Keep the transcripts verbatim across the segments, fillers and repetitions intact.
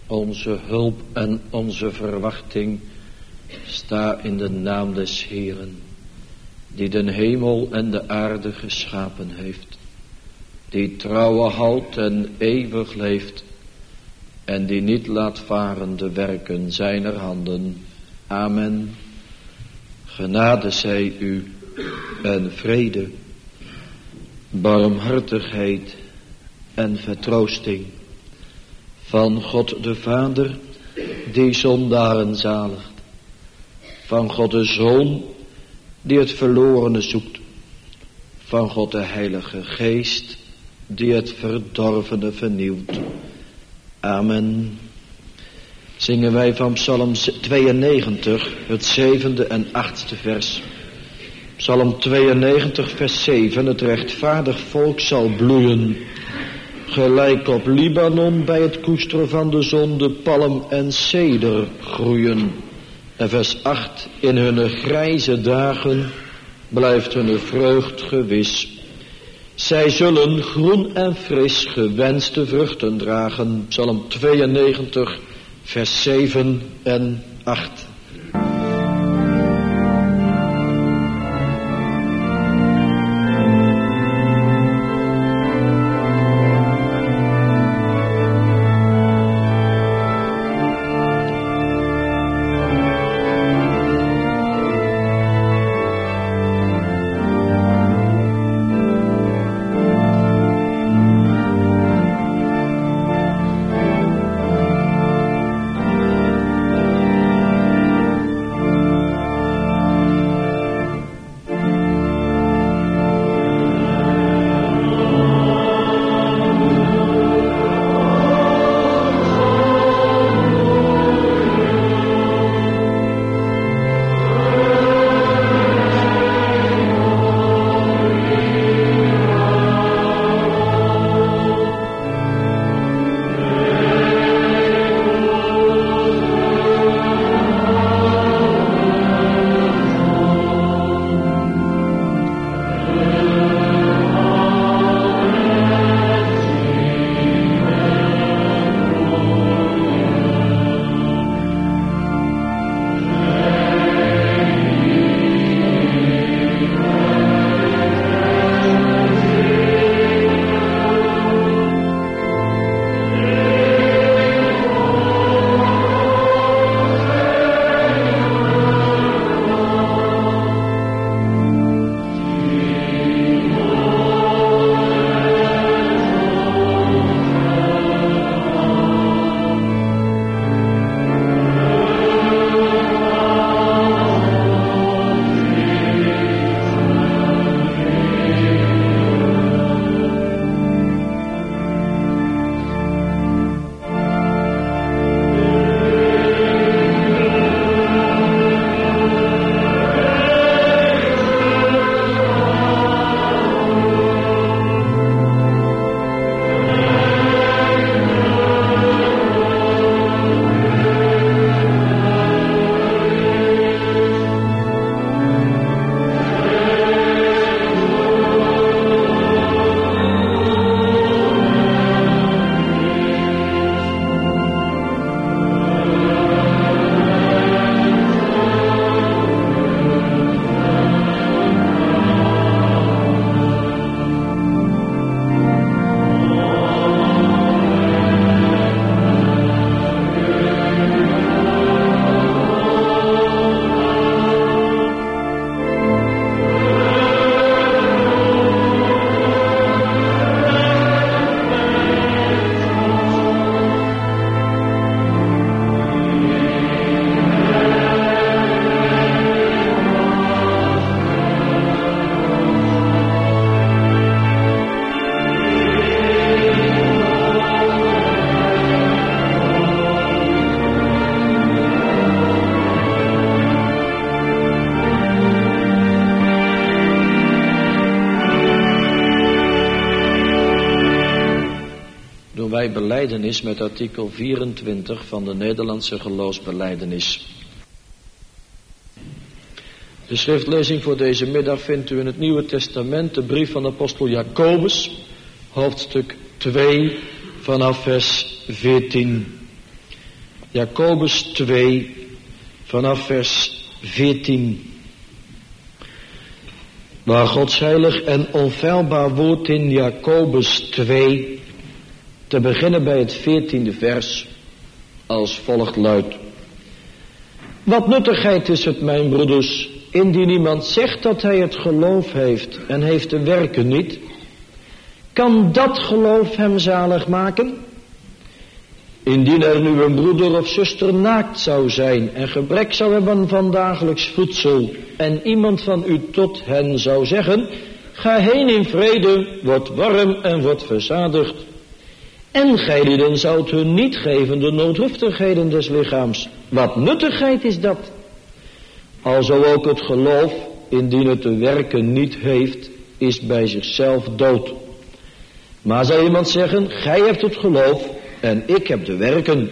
Onze hulp en onze verwachting sta in de naam des Heeren, die den hemel en de aarde geschapen heeft, die trouwe houdt en eeuwig leeft, en die niet laat varen de werken zijner handen. Amen. Genade zij u en vrede, barmhartigheid en vertroosting van God de Vader, die zondaren zaligt, van God de Zoon, die het verlorene zoekt, van God de Heilige Geest, die het verdorvene vernieuwt. Amen. Zingen wij van Psalm tweeënnegentig, het zevende en achtste vers. Psalm tweeënnegentig, vers zeven. Het rechtvaardig volk zal bloeien, gelijk op Libanon bij het koesteren van de zon de palm en ceder groeien. En vers acht. In hunne grijze dagen blijft hunne vreugd gewis. Zij zullen groen en fris gewenste vruchten dragen. Psalm tweeënnegentig, vers zeven en acht. wij belijdenis met artikel vierentwintig van de Nederlandse geloofsbelijdenis. De schriftlezing voor deze middag vindt u in het Nieuwe Testament, de brief van de apostel Jacobus, hoofdstuk twee, vanaf vers veertien. Jacobus twee, vanaf vers veertien. Waar Gods heilig en onfeilbaar woord in Jacobus twee, te beginnen bij het veertiende vers, als volgt luidt. Wat nuttigheid is het, mijn broeders, indien iemand zegt dat hij het geloof heeft en heeft de werken niet? Kan dat geloof hem zalig maken? Indien er nu een broeder of zuster naakt zou zijn en gebrek zou hebben van dagelijks voedsel, en iemand van u tot hen zou zeggen, ga heen in vrede, word warm en word verzadigd. En gijlieden zoudt hun niet geven de noodhuftigheden des lichaams. Wat nuttigheid is dat? Alzo ook het geloof, indien het de werken niet heeft, is bij zichzelf dood. Maar zou iemand zeggen, gij hebt het geloof en ik heb de werken.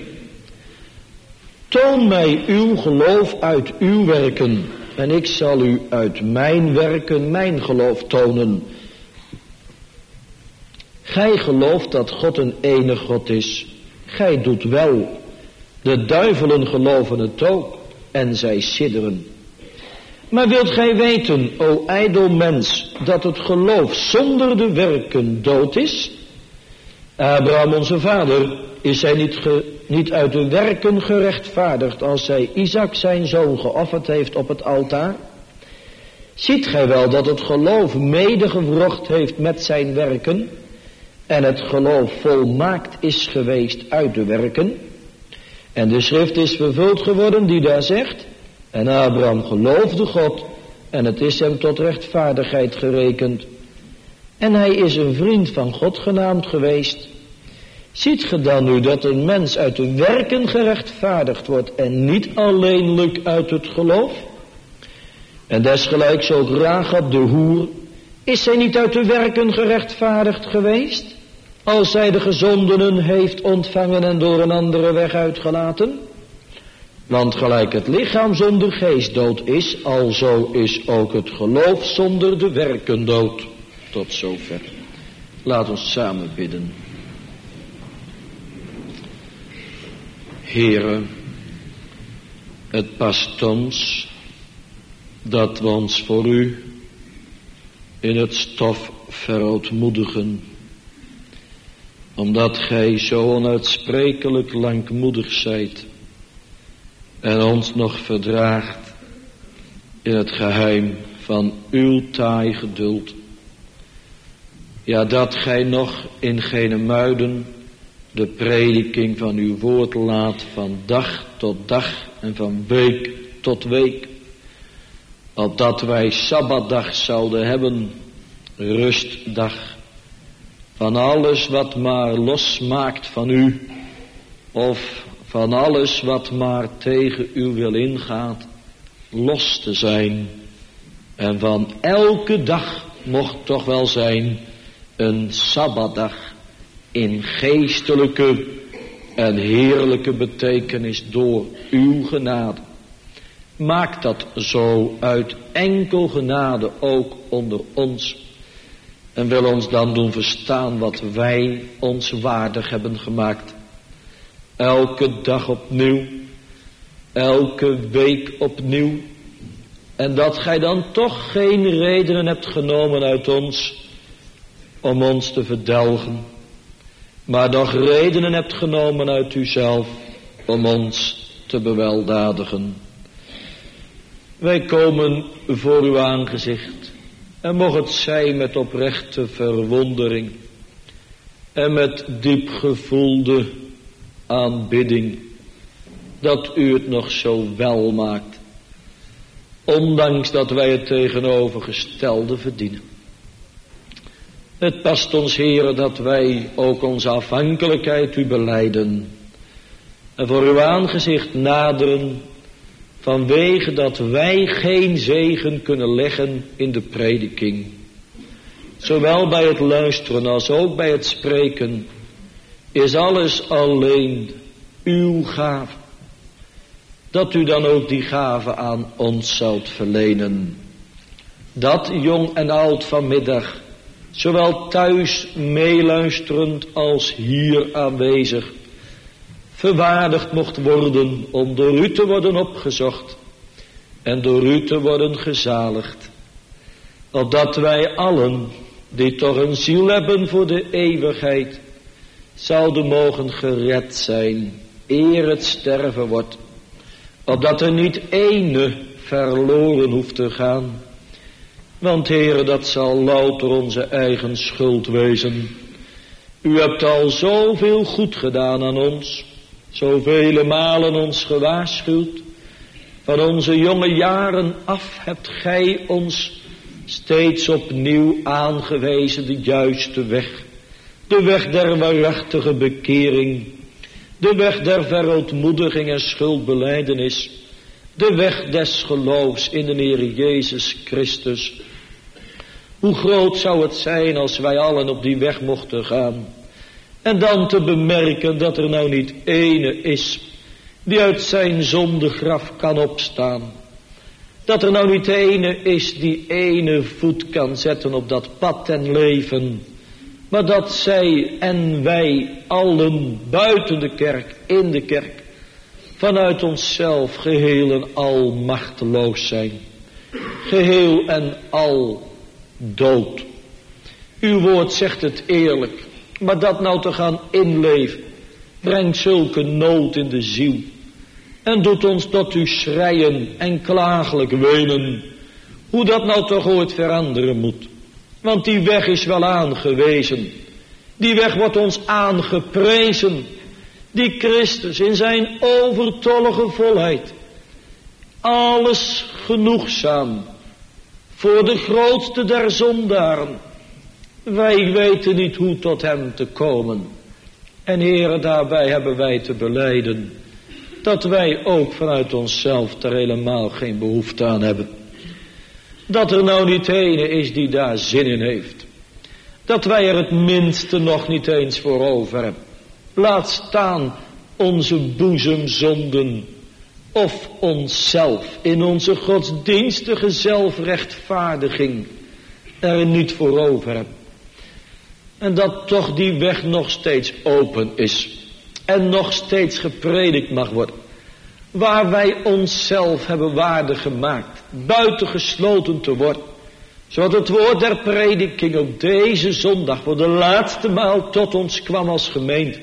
Toon mij uw geloof uit uw werken, en ik zal u uit mijn werken mijn geloof tonen. Gij gelooft dat God een enig God is. Gij doet wel. De duivelen geloven het ook, en zij sidderen. Maar wilt gij weten, o ijdel mens, dat het geloof zonder de werken dood is? Abraham onze vader, is hij niet, ge, niet uit de werken gerechtvaardigd als hij Isaac zijn zoon geofferd heeft op het altaar? Ziet gij wel dat het geloof medegewrocht heeft met zijn werken en het geloof volmaakt is geweest uit de werken? En de schrift is vervuld geworden die daar zegt, en Abraham geloofde God en het is hem tot rechtvaardigheid gerekend. En hij is een vriend van God genaamd geweest. Ziet ge dan nu dat een mens uit de werken gerechtvaardigd wordt en niet alleenlijk uit het geloof? En desgelijks ook Rahab de hoer, is zij niet uit de werken gerechtvaardigd geweest, als zij de gezondenen heeft ontvangen en door een andere weg uitgelaten? Want gelijk het lichaam zonder geest dood is, alzo is ook het geloof zonder de werken dood. Tot zover. Laat ons samen bidden. Heere, het past ons dat we ons voor u in het stof verootmoedigen, omdat gij zo onuitsprekelijk langmoedig zijt en ons nog verdraagt in het geheim van uw taai geduld. Ja, dat gij nog in gene muiden de prediking van uw woord laat van dag tot dag en van week tot week, opdat wij sabbatdag zouden hebben, rustdag, van alles wat maar losmaakt van u, of van alles wat maar tegen uw wil ingaat, los te zijn. En van elke dag mocht toch wel zijn een sabbatdag in geestelijke en heerlijke betekenis door uw genade. Maak dat zo uit enkel genade ook onder ons. En wil ons dan doen verstaan wat wij ons waardig hebben gemaakt. Elke dag opnieuw. Elke week opnieuw. En dat gij dan toch geen redenen hebt genomen uit ons om ons te verdelgen, maar doch redenen hebt genomen uit uzelf om ons te beweldadigen. Wij komen voor uw aangezicht en mocht het zijn met oprechte verwondering en met diep gevoelde aanbidding dat u het nog zo wel maakt, ondanks dat wij het tegenovergestelde verdienen. Het past ons, Heere, dat wij ook onze afhankelijkheid u belijden en voor uw aangezicht naderen, vanwege dat wij geen zegen kunnen leggen in de prediking. Zowel bij het luisteren als ook bij het spreken is alles alleen uw gave. Dat u dan ook die gave aan ons zoudt verlenen. Dat jong en oud vanmiddag, zowel thuis meeluisterend als hier aanwezig, verwaardigd mocht worden om door u te worden opgezocht en door u te worden gezaligd. Opdat wij allen, die toch een ziel hebben voor de eeuwigheid, zouden mogen gered zijn, eer het sterven wordt. Opdat er niet ene verloren hoeft te gaan. Want Heere, dat zal louter onze eigen schuld wezen. U hebt al zoveel goed gedaan aan ons, zoveel malen ons gewaarschuwd. Van onze jonge jaren af hebt gij ons steeds opnieuw aangewezen de juiste weg. De weg der waarachtige bekering. De weg der verootmoediging en schuldbelijdenis. De weg des geloofs in de Heer Jezus Christus. Hoe groot zou het zijn als wij allen op die weg mochten gaan. En dan te bemerken dat er nou niet ene is die uit zijn zondegraf kan opstaan. Dat er nou niet ene is die ene voet kan zetten op dat pad en leven. Maar dat zij en wij allen buiten de kerk, in de kerk, vanuit onszelf geheel en al machteloos zijn. Geheel en al dood. Uw woord zegt het eerlijk. Maar dat nou te gaan inleven, brengt zulke nood in de ziel. En doet ons tot u schreien en klagelijk wenen. Hoe dat nou toch ooit veranderen moet. Want die weg is wel aangewezen. Die weg wordt ons aangeprezen. Die Christus in zijn overtollige volheid. Alles genoegzaam. Voor de grootste der zondaren. Wij weten niet hoe tot hem te komen. En Heere, daarbij hebben wij te belijden dat wij ook vanuit onszelf er helemaal geen behoefte aan hebben. Dat er nou niet ene is die daar zin in heeft. Dat wij er het minste nog niet eens voor over hebben. Laat staan onze boezemzonden of onszelf in onze godsdienstige zelfrechtvaardiging er niet voor over hebben. En dat toch die weg nog steeds open is. En nog steeds gepredikt mag worden. Waar wij onszelf hebben waardig gemaakt. Buitengesloten te worden. Zodat het woord der prediking op deze zondag voor de laatste maal tot ons kwam als gemeente.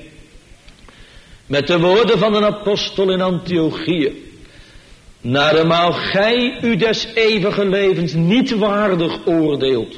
Met de woorden van een apostel in Antiochië. Naarmaal gij u des eeuwige levens niet waardig oordeelt.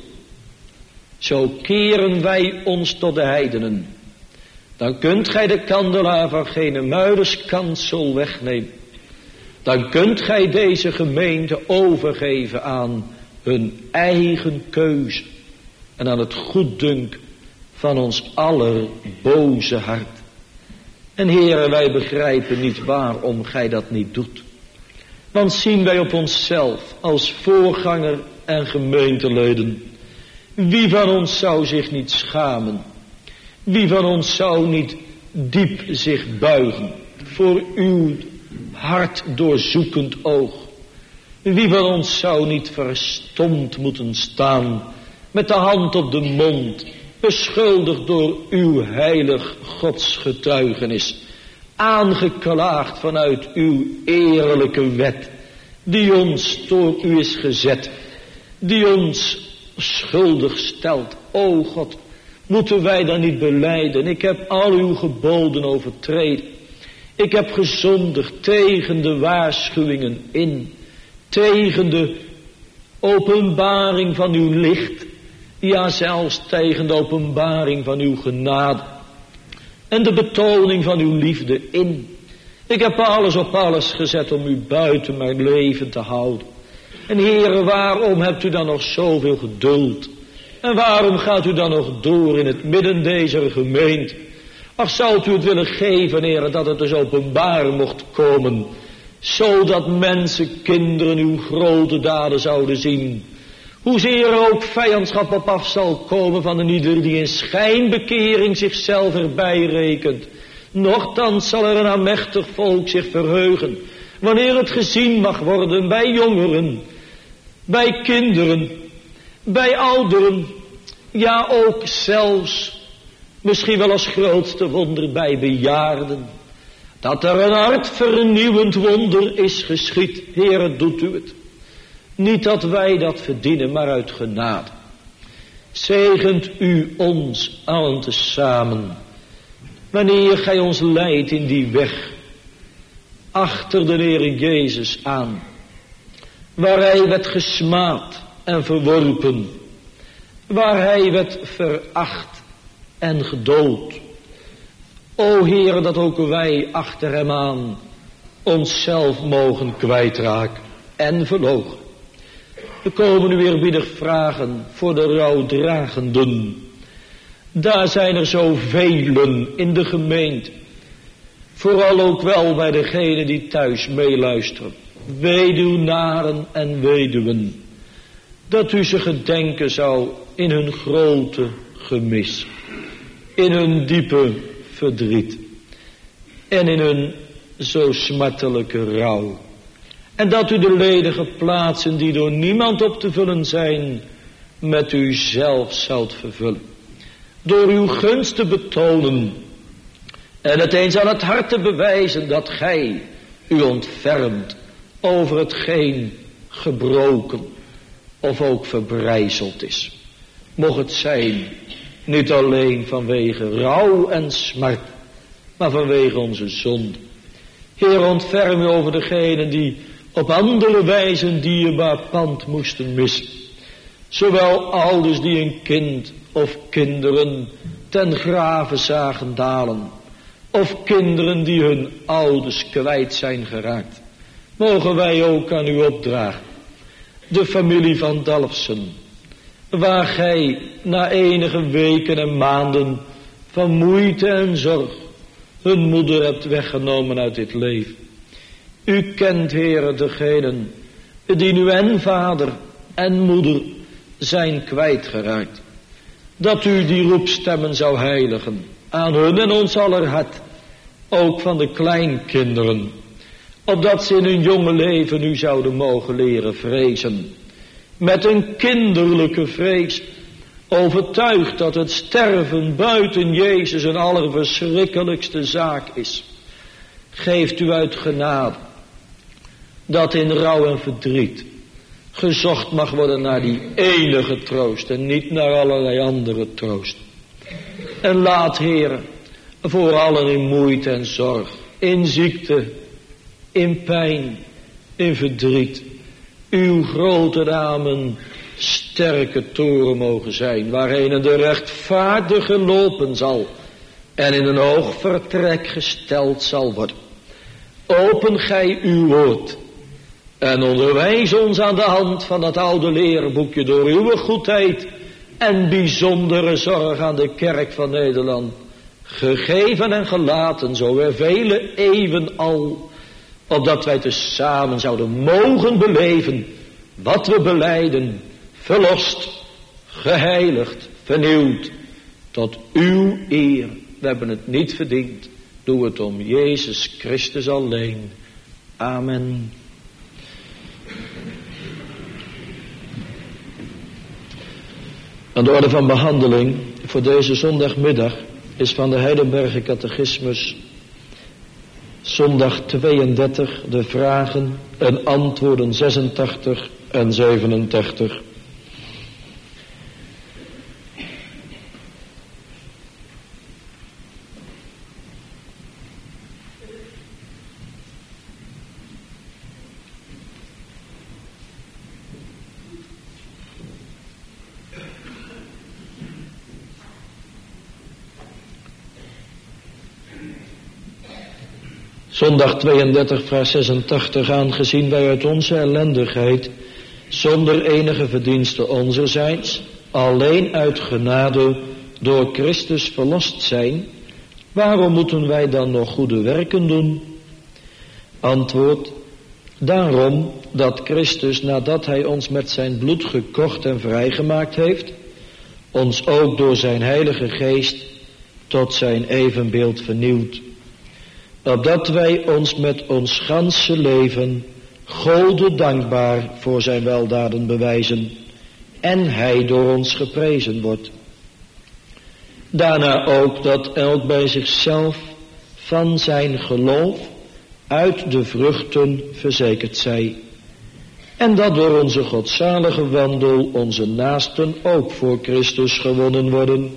Zo keren wij ons tot de heidenen. Dan kunt gij de kandelaar van geen muiderskansel wegnemen. Dan kunt gij deze gemeente overgeven aan hun eigen keuze. En aan het goeddunk van ons aller boze hart. En Heere, wij begrijpen niet waarom gij dat niet doet. Want zien wij op onszelf als voorganger en gemeenteleden. Wie van ons zou zich niet schamen? Wie van ons zou niet diep zich buigen voor uw hart doorzoekend oog? Wie van ons zou niet verstomd moeten staan met de hand op de mond, beschuldigd door uw heilig godsgetuigenis, aangeklaagd vanuit uw eerlijke wet, die ons door u is gezet, die ons schuldig stelt. O God, moeten wij dan niet belijden? Ik heb al uw geboden overtreden. Ik heb gezondigd tegen de waarschuwingen in, tegen de openbaring van uw licht, ja zelfs tegen de openbaring van uw genade en de betoning van uw liefde in. Ik heb alles op alles gezet om u buiten mijn leven te houden. En Heere, waarom hebt u dan nog zoveel geduld? En waarom gaat u dan nog door in het midden deze gemeente? Ach, zou u het willen geven, Heere, dat het dus openbaar mocht komen, zodat mensen, kinderen, uw grote daden zouden zien. Hoezeer er ook vijandschap op af zal komen van een ieder die in schijnbekering zichzelf erbij rekent. Nochtans zal er een aanmächtig volk zich verheugen, wanneer het gezien mag worden bij jongeren, bij kinderen, bij ouderen, ja ook zelfs, misschien wel als grootste wonder bij bejaarden. dat er een hartvernieuwend wonder is geschied. Heere, doet u het. Niet dat wij dat verdienen, maar uit genade. Zegent u ons allen tezamen, wanneer gij ons leidt in die weg, achter de Heere Jezus aan, waar hij werd gesmaad en verworpen, waar hij werd veracht en gedood. O Heere, dat ook wij achter hem aan onszelf mogen kwijtraken en verloochenen. We komen u weer biedig vragen voor de rouwdragenden. Daar zijn er zoveel in de gemeente. Vooral ook wel bij degenen die thuis meeluisteren. Weduwnaren en weduwen. Dat u ze gedenken zou in hun grote gemis. In hun diepe verdriet. En in hun zo smartelijke rouw. En dat u de ledige plaatsen die door niemand op te vullen zijn, met u zelf zoudt vervullen. Door uw gunst te betonen en het eens aan het hart te bewijzen dat gij u ontfermt over hetgeen gebroken of ook verbrijzeld is. Mocht het zijn, niet alleen vanwege rouw en smart, maar vanwege onze zonde. Heer, ontferm u over degenen die op andere wijze een dierbaar pand moesten missen. Zowel ouders die een kind of kinderen ten grave zagen dalen. Of kinderen die hun ouders kwijt zijn geraakt. Mogen wij ook aan u opdragen. De familie van Dalfsen. Waar gij na enige weken en maanden van moeite en zorg hun moeder hebt weggenomen uit dit leven. U kent, Heere, degenen die nu en vader en moeder zijn kwijtgeraakt. Dat u die roepstemmen zou heiligen, aan hun en ons aller hart, ook van de kleinkinderen, opdat ze in hun jonge leven u zouden mogen leren vrezen. Met een kinderlijke vrees, overtuigd dat het sterven buiten Jezus een allerverschrikkelijkste zaak is. Geeft u uit genade dat in rouw en verdriet gezocht mag worden naar die enige troost en niet naar allerlei andere troost. En laat, Heere, voor allen in moeite en zorg, in ziekte, in pijn, in verdriet, uw grote namen sterke toren mogen zijn, waarheen de rechtvaardige lopen zal en in een hoog vertrek gesteld zal worden. Open gij uw woord en onderwijs ons aan de hand van dat oude leerboekje door uw goedheid en bijzondere zorg aan de kerk van Nederland, gegeven en gelaten zo er vele eeuwen al, opdat wij tezamen zouden mogen beleven wat we belijden, verlost, geheiligd, vernieuwd, tot uw eer. We hebben het niet verdiend. Doe het om Jezus Christus alleen. Amen. Aan de orde van behandeling voor deze zondagmiddag is van de Heidelberger Catechismus zondag tweeëndertig de vragen en antwoorden zesentachtig en zevenentachtig. Zondag tweeëndertig, vraag zesentachtig. Aangezien wij uit onze ellendigheid, zonder enige verdienste onzerzijds, alleen uit genade door Christus verlost zijn, waarom moeten wij dan nog goede werken doen? Antwoord: daarom dat Christus, nadat hij ons met zijn bloed gekocht en vrijgemaakt heeft, ons ook door zijn heilige geest tot zijn evenbeeld vernieuwt, opdat wij ons met ons ganse leven Gode dankbaar voor zijn weldaden bewijzen en hij door ons geprezen wordt. Daarna ook dat elk bij zichzelf van zijn geloof uit de vruchten verzekerd zij. En dat door onze godzalige wandel onze naasten ook voor Christus gewonnen worden.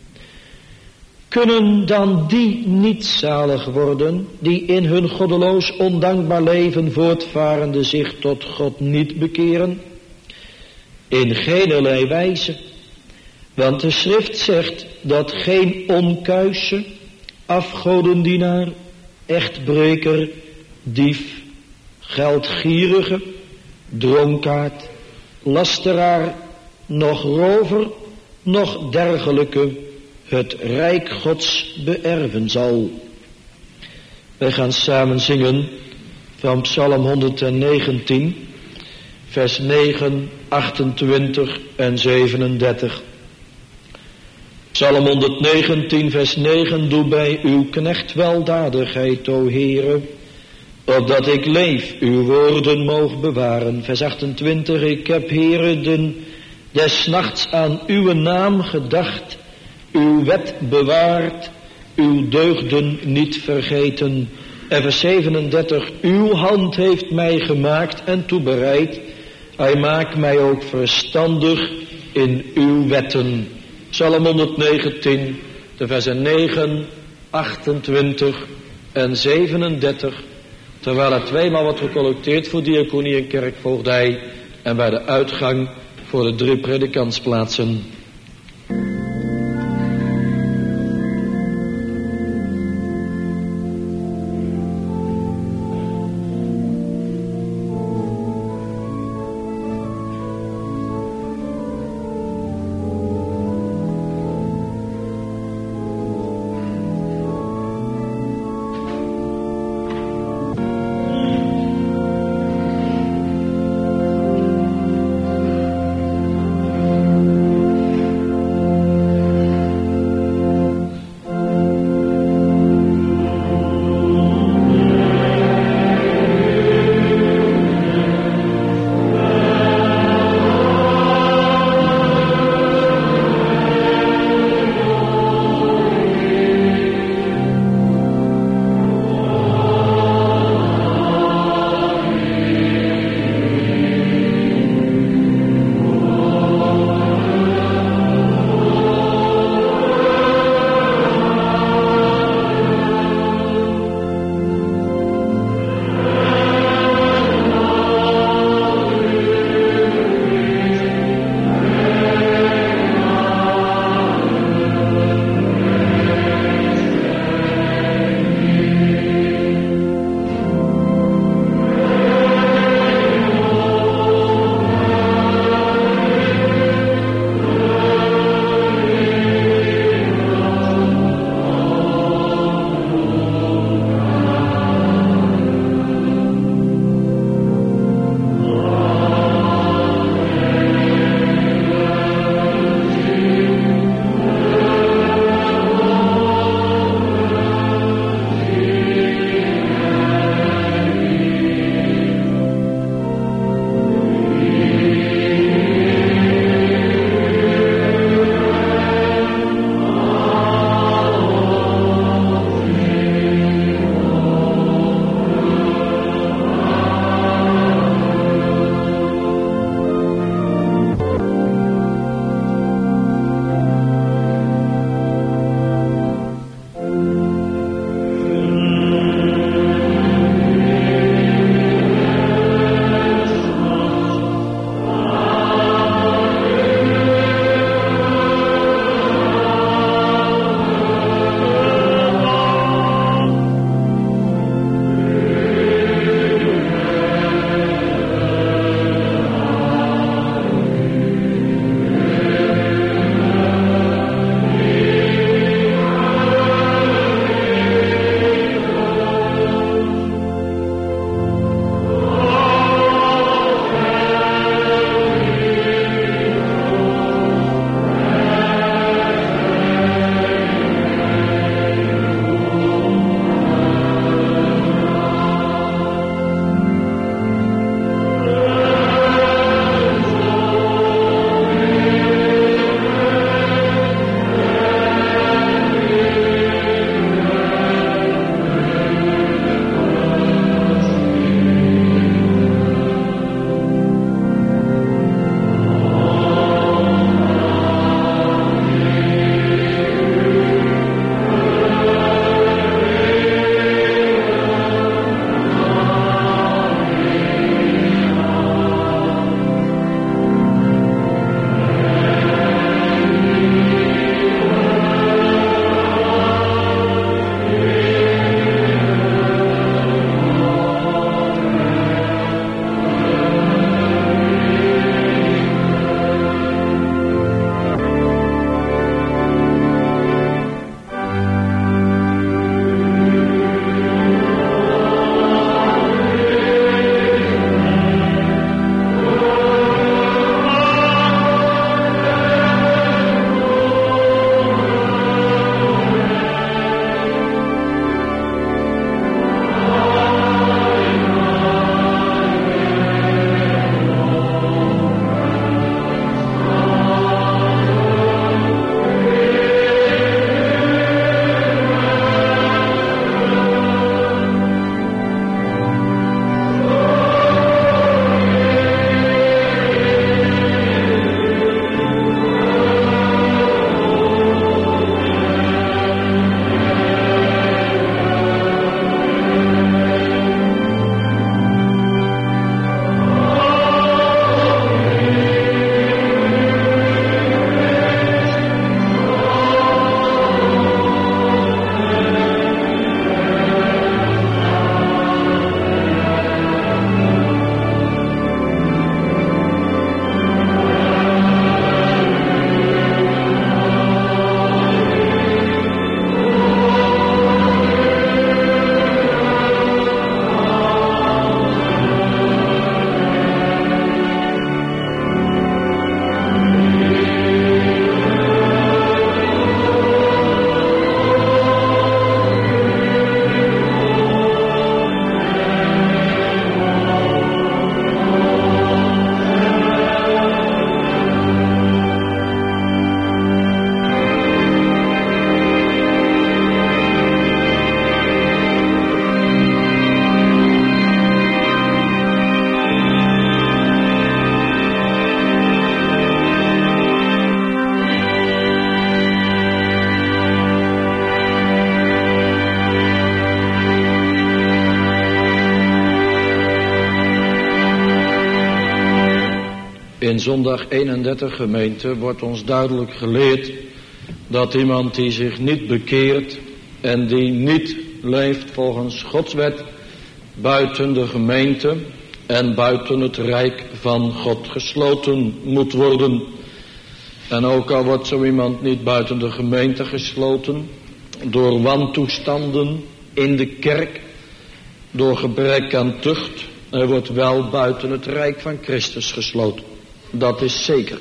Kunnen dan die niet zalig worden, die in hun goddeloos ondankbaar leven voortvarende zich tot God niet bekeren? In geenerlei wijze. Want de schrift zegt dat geen onkuise, afgodendienaar, echtbreker, dief, geldgierige, dronkaard, lasteraar, noch rover, noch dergelijke het rijk Gods beërven zal. Wij gaan samen zingen van Psalm honderdnegentien, vers negen, achtentwintig en zevenendertig. Psalm honderdnegentien, vers negen, doe bij uw knecht weldadigheid, o Heere, opdat ik leef, uw woorden moog bewaren. Vers achtentwintig, ik heb, Heere, den, des nachts aan uw naam gedacht, uw wet bewaard, uw deugden niet vergeten. En vers zevenendertig, uw hand heeft mij gemaakt en toebereid, hij maakt mij ook verstandig in uw wetten. Psalm honderdnegentien, de versen negen, achtentwintig en zevenendertig. Terwijl er tweemaal wordt gecollecteerd voor diaconie en kerkvoogdij en bij de uitgang voor de drie predikantsplaatsen. In zondag eenendertig gemeente wordt ons duidelijk geleerd dat iemand die zich niet bekeert en die niet leeft volgens Gods wet buiten de gemeente en buiten het rijk van God gesloten moet worden. En ook al wordt zo iemand niet buiten de gemeente gesloten door wantoestanden in de kerk, door gebrek aan tucht, hij wordt wel buiten het rijk van Christus gesloten. Dat is zeker.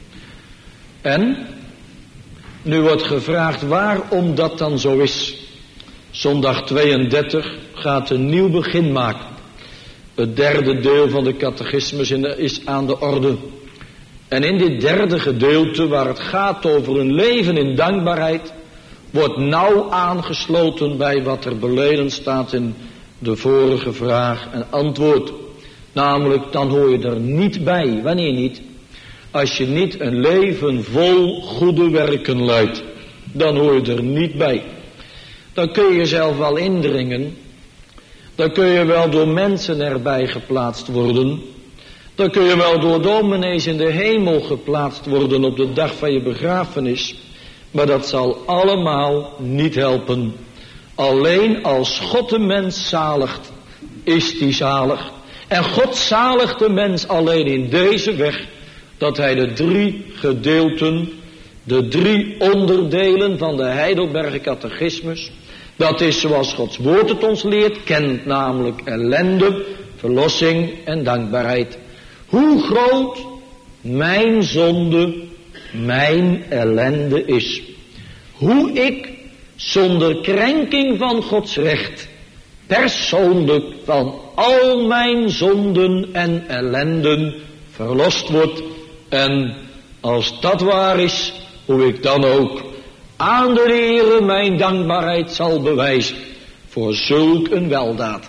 En nu wordt gevraagd waarom dat dan zo is. Zondag tweeëndertig gaat een nieuw begin maken. Het derde deel van de catechismus is aan de orde. En in dit derde gedeelte, waar het gaat over een leven in dankbaarheid, wordt nauw aangesloten bij wat er beleden staat in de vorige vraag en antwoord. Namelijk, dan hoor je er niet bij. Wanneer niet? Als je niet een leven vol goede werken leidt, dan hoor je er niet bij. Dan kun je jezelf wel indringen. Dan kun je wel door mensen erbij geplaatst worden. Dan kun je wel door dominees in de hemel geplaatst worden op de dag van je begrafenis. Maar dat zal allemaal niet helpen. Alleen als God de mens zaligt, is die zalig. En God zaligt de mens alleen in deze weg, dat hij de drie gedeelten, de drie onderdelen van de Heidelberger catechismus, dat is zoals Gods woord het ons leert, kent namelijk ellende, verlossing en dankbaarheid. Hoe groot mijn zonde, mijn ellende is. Hoe ik zonder krenking van Gods recht persoonlijk van al mijn zonden en ellenden verlost word. En als dat waar is, hoe ik dan ook aan de Heere mijn dankbaarheid zal bewijzen voor zulk een weldaad.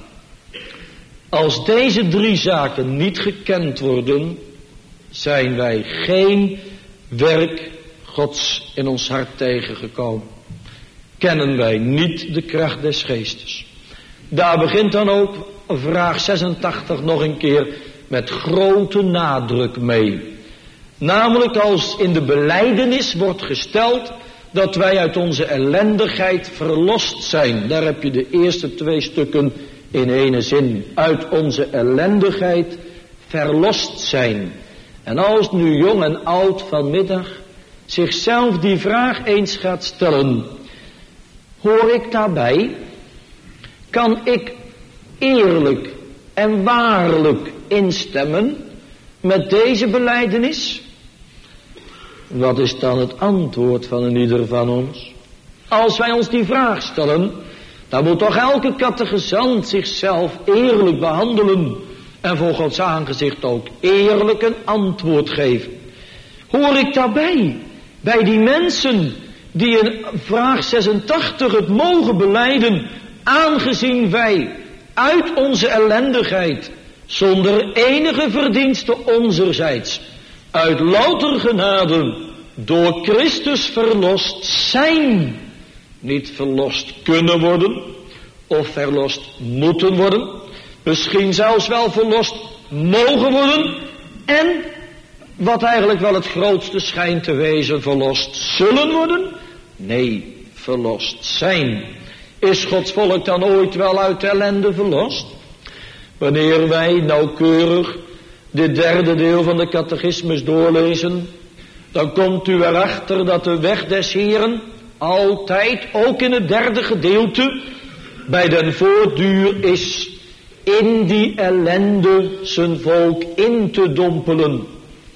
Als deze drie zaken niet gekend worden, zijn wij geen werk Gods in ons hart tegengekomen. Kennen wij niet de kracht des geestes. Daar begint dan ook vraag zesentachtig nog een keer met grote nadruk mee. Namelijk als in de belijdenis wordt gesteld dat wij uit onze ellendigheid verlost zijn. Daar heb je de eerste twee stukken in ene zin. Uit onze ellendigheid verlost zijn. En als nu jong en oud vanmiddag zichzelf die vraag eens gaat stellen. Hoor ik daarbij? Kan ik eerlijk en waarlijk instemmen met deze belijdenis? Wat is dan het antwoord van een ieder van ons? Als wij ons die vraag stellen, dan moet toch elke catechizant zichzelf eerlijk behandelen en voor Gods aangezicht ook eerlijk een antwoord geven. Hoor ik daarbij, bij die mensen die in vraag zesentachtig het mogen belijden, aangezien wij uit onze ellendigheid, zonder enige verdienste onzerzijds, uit louter genade, door Christus verlost zijn, niet verlost kunnen worden, of verlost moeten worden, misschien zelfs wel verlost mogen worden, en, wat eigenlijk wel het grootste schijnt te wezen, verlost zullen worden? Nee, verlost zijn. Is Gods volk dan ooit wel uit de ellende verlost? Wanneer wij nauwkeurig dit derde deel van de catechismus doorlezen, dan komt u erachter dat de weg des Heeren altijd, ook in het derde gedeelte, bij den voortduur is in die ellende zijn volk in te dompelen.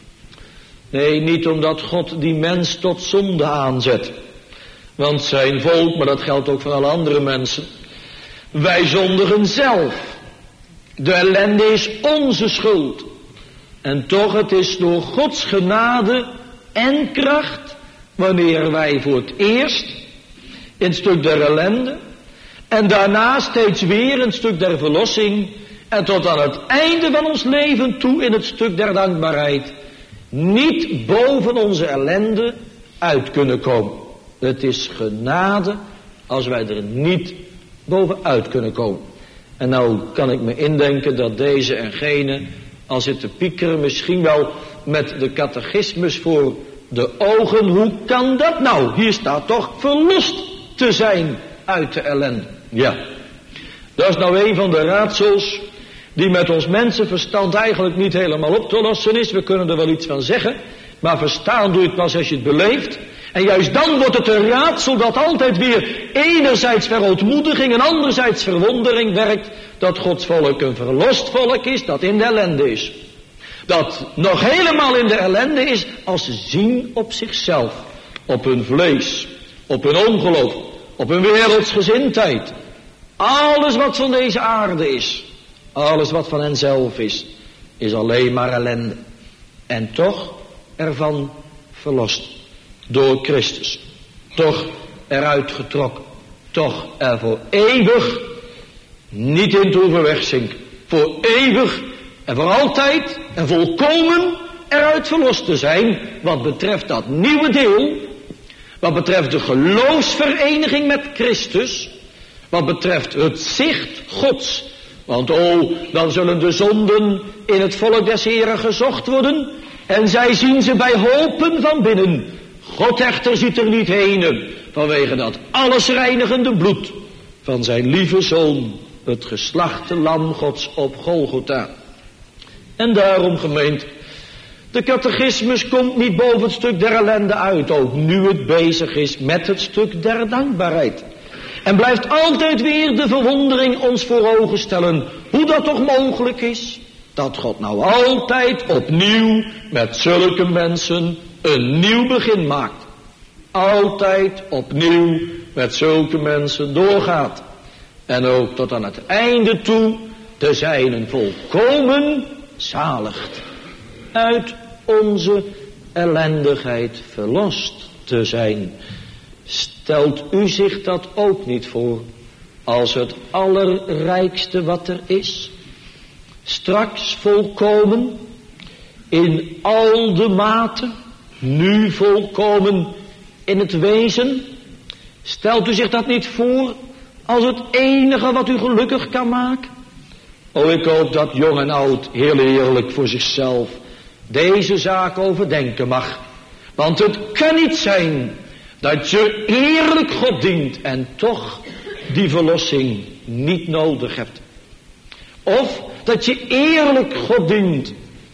Nee, niet omdat God die mens tot zonde aanzet. Want zijn volk, maar dat geldt ook voor alle andere mensen, wij zondigen zelf. De ellende is onze schuld. En toch, het is door Gods genade en kracht, wanneer wij voor het eerst een stuk der ellende, en daarna steeds weer een stuk der verlossing, en tot aan het einde van ons leven toe in het stuk der dankbaarheid, niet boven onze ellende uit kunnen komen. Het is genade als wij er niet bovenuit kunnen komen. En nou kan ik me indenken dat deze en gene, als het te piekeren, misschien wel met de catechismus voor de ogen. Hoe kan dat nou? Hier staat toch verlost te zijn uit de ellende. Ja, dat is nou een van de raadsels die met ons mensenverstand eigenlijk niet helemaal op te lossen is. We kunnen er wel iets van zeggen, maar verstaan doe je het pas als je het beleeft. En juist dan wordt het een raadsel dat altijd weer enerzijds verootmoediging en anderzijds verwondering werkt, dat Gods volk een verlost volk is dat in de ellende is. Dat nog helemaal in de ellende is als ze zien op zichzelf, op hun vlees, op hun ongeloof, op hun wereldsgezindheid. Alles wat van deze aarde is, alles wat van henzelf is, is alleen maar ellende. En toch ervan verlost. Door Christus. Toch eruit getrokken. Toch er voor eeuwig niet in te hoeven wegzinken. Voor eeuwig en voor altijd en volkomen eruit verlost te zijn. Wat betreft dat nieuwe deel. Wat betreft de geloofsvereniging met Christus. Wat betreft het zicht Gods. Want oh, dan zullen de zonden in het volk des Heren gezocht worden. En zij zien ze bij hopen van binnen. God echter ziet er niet heen, vanwege dat alles reinigende bloed van zijn lieve zoon, het geslachte lam Gods op Golgotha. En daarom, gemeente, de catechismus komt niet boven het stuk der ellende uit, ook nu het bezig is met het stuk der dankbaarheid. En blijft altijd weer de verwondering ons voor ogen stellen, hoe dat toch mogelijk is, dat God nou altijd opnieuw met zulke mensen een nieuw begin maakt. Altijd opnieuw met zulke mensen doorgaat. En ook tot aan het einde toe de zijnen volkomen zaligt. Uit onze ellendigheid verlost te zijn. Stelt u zich dat ook niet voor als het allerrijkste wat er is? Straks volkomen in al de mate, nu volkomen in het wezen. Stelt u zich dat niet voor als het enige wat u gelukkig kan maken? Oh, ik hoop dat jong en oud heel eerlijk voor zichzelf deze zaak overdenken mag. Want het kan niet zijn dat je eerlijk God dient en toch die verlossing niet nodig hebt. Of dat je eerlijk God dient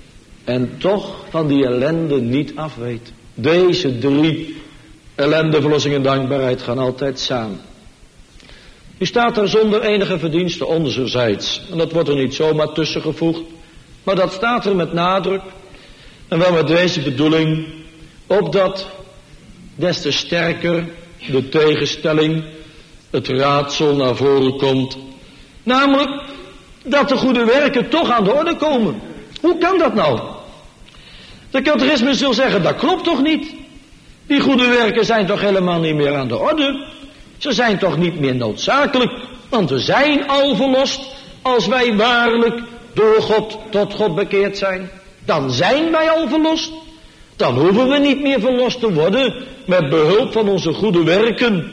en toch van die ellende niet af weet. Deze drie, ellende, verlossing en dankbaarheid, gaan altijd samen. U staat er zonder enige verdienste onderzijds. En dat wordt er niet zomaar tussen gevoegd. Maar dat staat er met nadruk. En wel met deze bedoeling. Opdat des te sterker de tegenstelling, het raadsel naar voren komt. Namelijk dat de goede werken toch aan de orde komen. Hoe kan dat nou? De catechismus zal zeggen, dat klopt toch niet? Die goede werken zijn toch helemaal niet meer aan de orde? Ze zijn toch niet meer noodzakelijk? Want we zijn al verlost als wij waarlijk door God tot God bekeerd zijn. Dan zijn wij al verlost. Dan hoeven we niet meer verlost te worden met behulp van onze goede werken.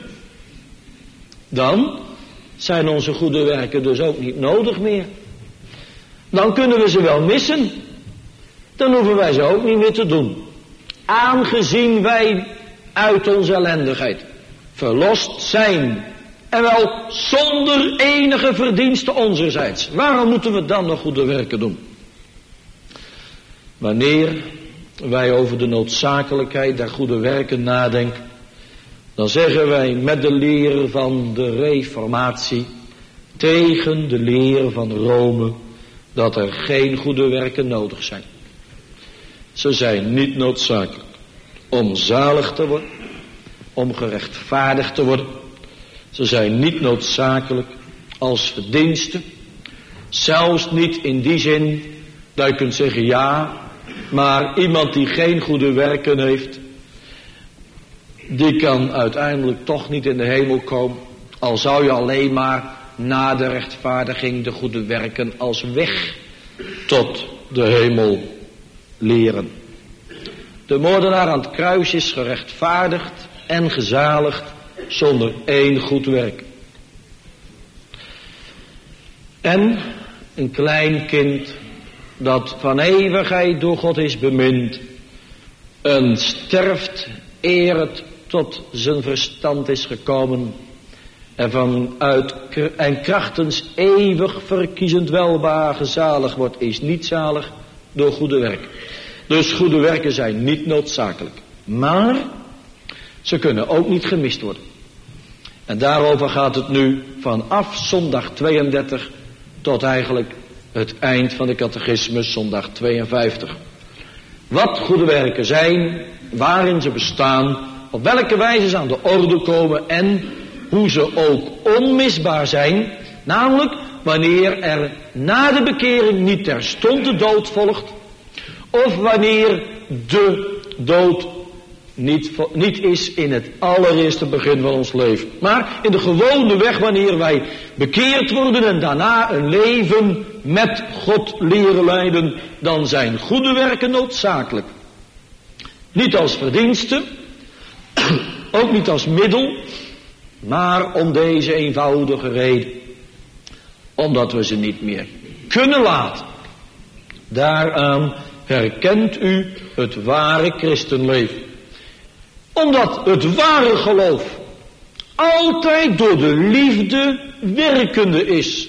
Dan zijn onze goede werken dus ook niet nodig meer. Dan kunnen we ze wel missen. Dan hoeven wij ze ook niet meer te doen. Aangezien wij uit onze ellendigheid verlost zijn. En wel zonder enige verdienste onzerzijds. Waarom moeten we dan nog goede werken doen? Wanneer wij over de noodzakelijkheid der goede werken nadenken, dan zeggen wij met de leer van de Reformatie tegen de leer van Rome dat er geen goede werken nodig zijn. Ze zijn niet noodzakelijk om zalig te worden, om gerechtvaardigd te worden. Ze zijn niet noodzakelijk als verdiensten. Zelfs niet in die zin dat je kunt zeggen ja, maar iemand die geen goede werken heeft, die kan uiteindelijk toch niet in de hemel komen. Al zou je alleen maar na de rechtvaardiging de goede werken als weg tot de hemel leren. De moordenaar aan het kruis is gerechtvaardigd en gezaligd zonder één goed werk. En een klein kind dat van eeuwigheid door God is bemind, en sterft eer het tot zijn verstand is gekomen, en vanuit en krachtens eeuwig verkiezend welbehagen zalig wordt, is niet zalig door goede werken. Dus goede werken zijn niet noodzakelijk, maar ze kunnen ook niet gemist worden. En daarover gaat het nu vanaf zondag tweeëndertig tot eigenlijk het eind van de catechismus, zondag tweeënvijftig. Wat goede werken zijn, waarin ze bestaan, op welke wijze ze aan de orde komen en hoe ze ook onmisbaar zijn, namelijk wanneer er na de bekering niet terstond de dood volgt, of wanneer de dood niet, niet is in het allereerste begin van ons leven, maar in de gewone weg wanneer wij bekeerd worden en daarna een leven met God leren leiden, dan zijn goede werken noodzakelijk. Niet als verdienste, ook niet als middel, maar om deze eenvoudige reden, omdat we ze niet meer kunnen laten. Daaraan herkent u het ware christenleven. Omdat het ware geloof altijd door de liefde werkende is.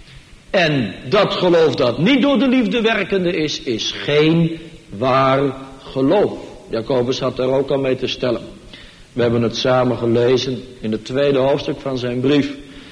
En dat geloof dat niet door de liefde werkende is, is geen waar geloof. Jacobus had daar ook al mee te stellen. We hebben het samen gelezen in het tweede hoofdstuk van zijn brief.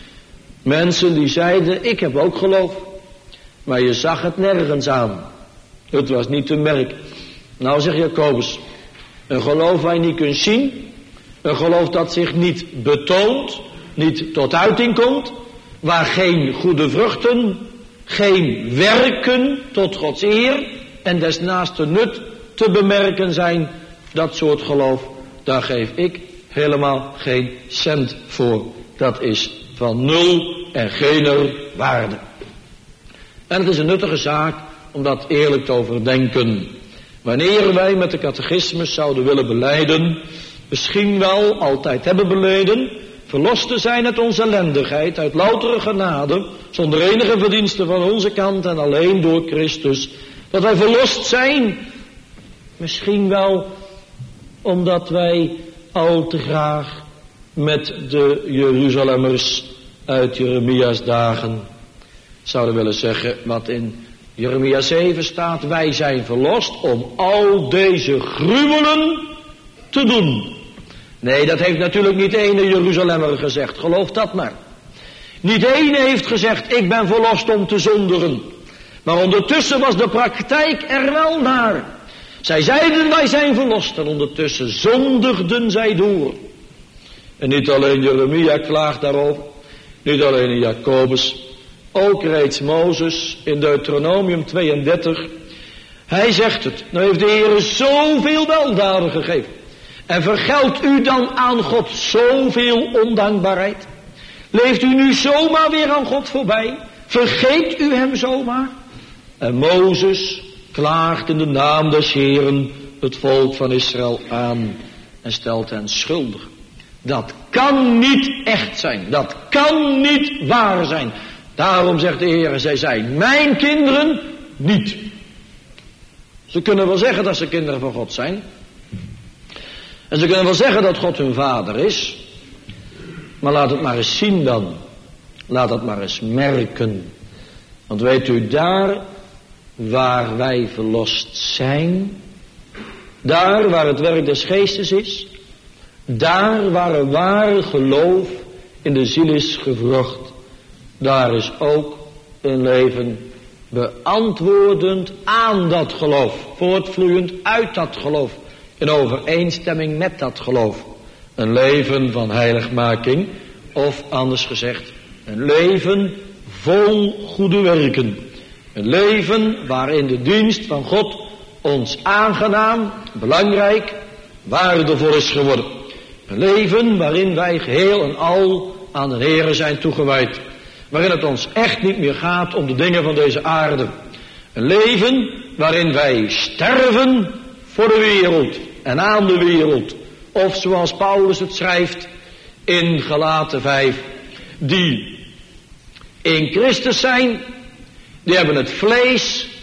Mensen die zeiden, ik heb ook geloof. Maar je zag het nergens aan. Het was niet te merken. Nou zegt Jacobus, een geloof waar je niet kunt zien. Een geloof dat zich niet betoont, niet tot uiting komt. Waar geen goede vruchten, geen werken tot Gods eer en desnaast de nut te bemerken zijn. Dat soort geloof, daar geef ik helemaal geen cent voor. Dat is van nul en geen waarde. En het is een nuttige zaak om dat eerlijk te overdenken. Wanneer wij met de catechismus zouden willen belijden, misschien wel altijd hebben beleden, verlost te zijn uit onze ellendigheid, uit loutere genade, zonder enige verdienste van onze kant en alleen door Christus. Dat wij verlost zijn, misschien wel omdat wij al te graag met de Jeruzalemmers uit Jeremia's dagen zouden willen zeggen wat in Jeremia zeven staat: wij zijn verlost om al deze gruwelen te doen. Nee, dat heeft natuurlijk niet ene Jeruzalemmer gezegd, geloof dat maar. Niet ene heeft gezegd, ik ben verlost om te zondigen. Maar ondertussen was de praktijk er wel naar. Zij zeiden, wij zijn verlost, en ondertussen zondigden zij door. En niet alleen Jeremia klaagt daarover, niet alleen Jacobus, ook reeds Mozes in Deuteronomium tweeëndertig. Hij zegt het, nou heeft de Heer zoveel weldaden gegeven. En vergeldt u dan aan God zoveel ondankbaarheid? Leeft u nu zomaar weer aan God voorbij? Vergeet u hem zomaar? En Mozes klaagt in de naam des Heeren het volk van Israël aan en stelt hen schuldig. Dat kan niet echt zijn. Dat kan niet waar zijn. Daarom zegt de Heer, zij zijn mijn kinderen niet. Ze kunnen wel zeggen dat ze kinderen van God zijn. En ze kunnen wel zeggen dat God hun vader is. Maar laat het maar eens zien dan. Laat het maar eens merken. Want weet u, daar waar wij verlost zijn, daar waar het werk des geestes is, daar waar een ware geloof in de ziel is gevrucht, daar is ook een leven beantwoordend aan dat geloof, voortvloeiend uit dat geloof, in overeenstemming met dat geloof. Een leven van heiligmaking, of anders gezegd, een leven vol goede werken. Een leven waarin de dienst van God ons aangenaam, belangrijk, waardevol is geworden. Een leven waarin wij geheel en al aan de Heere zijn toegewijd. Waarin het ons echt niet meer gaat om de dingen van deze aarde. Een leven waarin wij sterven voor de wereld en aan de wereld. Of zoals Paulus het schrijft in Galaten vijf. Die in Christus zijn, die hebben het vlees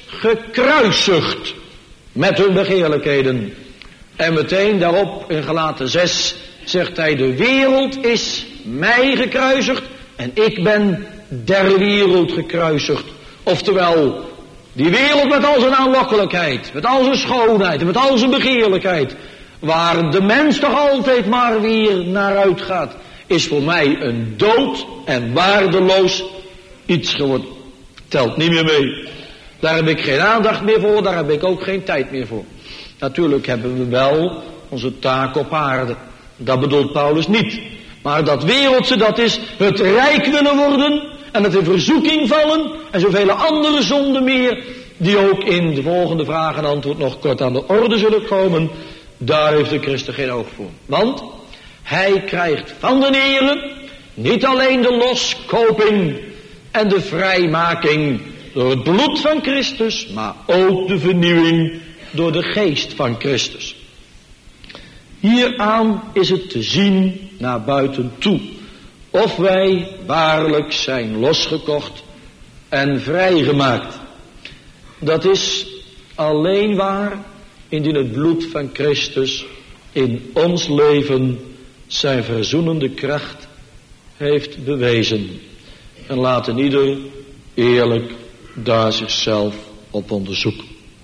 gekruisigd met hun begeerlijkheden. En meteen daarop in Galaten zes zegt hij, de wereld is mij gekruisigd en ik ben der wereld gekruisigd. Oftewel, die wereld met al zijn aanlokkelijkheid, met al zijn schoonheid en met al zijn begeerlijkheid, waar de mens toch altijd maar weer naar uitgaat, is voor mij een dood en waardeloos iets geworden. Telt niet meer mee. Daar heb ik geen aandacht meer voor, daar heb ik ook geen tijd meer voor. Natuurlijk hebben we wel onze taak op aarde. Dat bedoelt Paulus niet. Maar dat wereldse, dat is het rijk willen worden en het in verzoeking vallen en zoveel andere zonden meer, die ook in de volgende vraag en antwoord nog kort aan de orde zullen komen. Daar heeft de christen geen oog voor. Want hij krijgt van de Heere niet alleen de loskoping en de vrijmaking door het bloed van Christus, maar ook de vernieuwing door de geest van Christus. Hieraan is het te zien naar buiten toe, of wij waarlijk zijn losgekocht en vrijgemaakt. Dat is alleen waar indien het bloed van Christus in ons leven zijn verzoenende kracht heeft bewezen. En laat ieder eerlijk daar zichzelf op onderzoeken.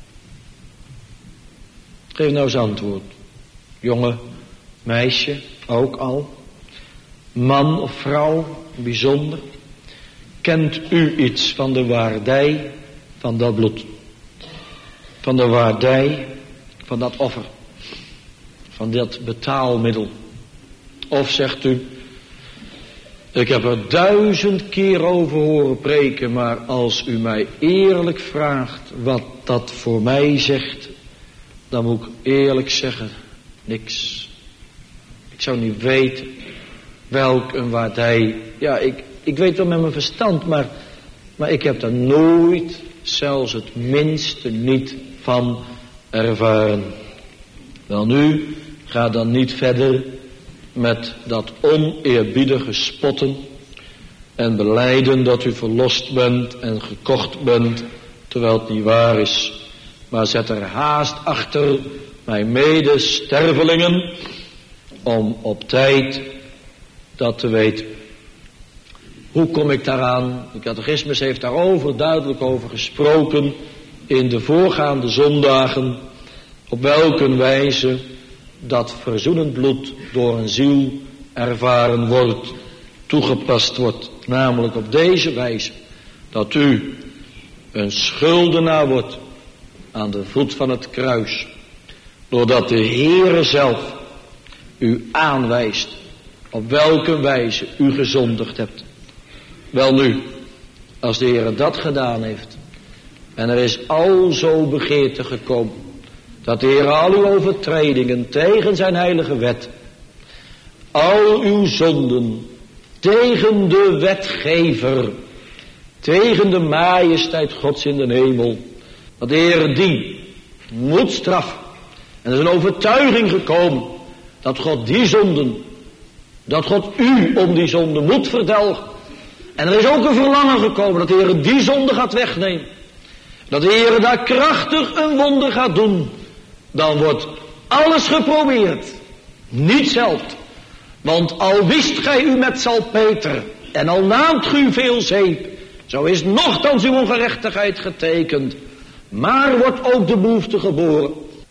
Geef nou eens antwoord. Jonge meisje, ook al. Man of vrouw, bijzonder. Kent u iets van de waardij van dat bloed? Van de waardij van dat offer? Van dat betaalmiddel? Of zegt u, ik heb er duizend keer over horen preken, maar als u mij eerlijk vraagt wat dat voor mij zegt, dan moet ik eerlijk zeggen, niks. Ik zou niet weten welk een waardij. Ja, ik, ik weet wel met mijn verstand, maar, maar ik heb daar nooit, zelfs het minste niet van ervaren. Wel nu, ga dan niet verder met dat oneerbiedige spotten en belijden dat u verlost bent en gekocht bent, terwijl het niet waar is. Maar zet er haast achter, mijn medestervelingen, om op tijd dat te weten. Hoe kom ik daaraan? De catechismus heeft daarover duidelijk over gesproken in de voorgaande zondagen, op welke wijze dat verzoenend bloed door een ziel ervaren wordt, toegepast wordt. Namelijk op deze wijze, dat u een schuldenaar wordt aan de voet van het kruis, doordat de Heere zelf u aanwijst op welke wijze u gezondigd hebt. Welnu, als de Heere dat gedaan heeft en er is al zo begeerte gekomen dat de Heer al uw overtredingen tegen zijn heilige wet, al uw zonden tegen de wetgever, tegen de majesteit Gods in de hemel, dat de Heer die moet straffen. En er is een overtuiging gekomen dat God die zonden, dat God u om die zonden moet verdelgen. En er is ook een verlangen gekomen dat de Heer die zonde gaat wegnemen. Dat de Heer daar krachtig een wonder gaat doen. Dan wordt alles geprobeerd. Niet helpt. Want al wist gij u met salpeter en al naamt u veel zeep, zo is nochtans uw ongerechtigheid getekend. Maar wordt ook de behoefte geboren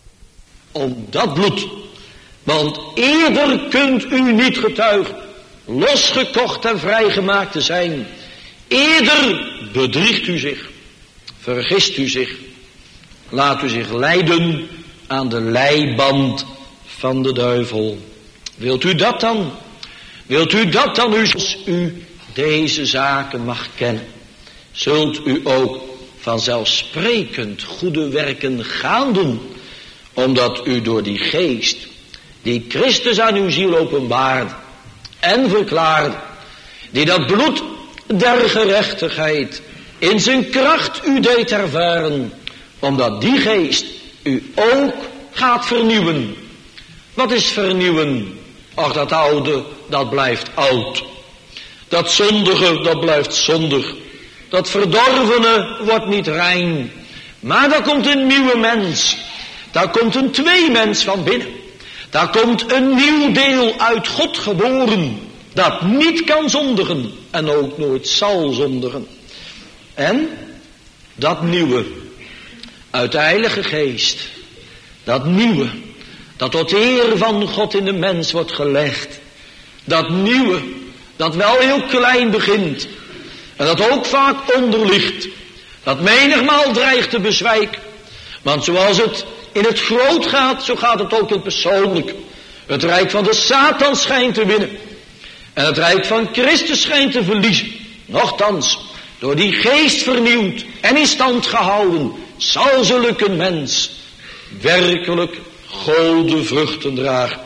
om dat bloed. Want eerder kunt u niet getuigen, losgekocht en vrijgemaakt te zijn. Eerder bedriegt u zich, vergist u zich, laat u zich leiden aan de leiband van de duivel. Wilt u dat dan? Wilt u dat dan, u, als u deze zaken mag kennen, zult u ook vanzelfsprekend goede werken gaan doen, omdat u door die geest, die Christus aan uw ziel openbaarde en verklaarde, die dat bloed der gerechtigheid in zijn kracht u deed ervaren, omdat die geest u ook gaat vernieuwen. Wat is vernieuwen? Ach, dat oude, dat blijft oud. Dat zondige, dat blijft zondig. Dat verdorvene wordt niet rein. Maar daar komt een nieuwe mens. Daar komt een tweemens van binnen. Daar komt een nieuw deel uit God geboren. Dat niet kan zondigen. En ook nooit zal zondigen. En dat nieuwe. Uit de Heilige Geest. Dat nieuwe. Dat tot eer van God in de mens wordt gelegd. Dat nieuwe. Dat wel heel klein begint. En dat ook vaak onderligt. Dat menigmaal dreigt te bezwijken. Want zoals het in het groot gaat, zo gaat het ook in het persoonlijk. Het rijk van de Satan schijnt te winnen. En het rijk van Christus schijnt te verliezen. Nochtans, door die geest vernieuwd en in stand gehouden, zal zulke een mens werkelijk gouden vruchten dragen.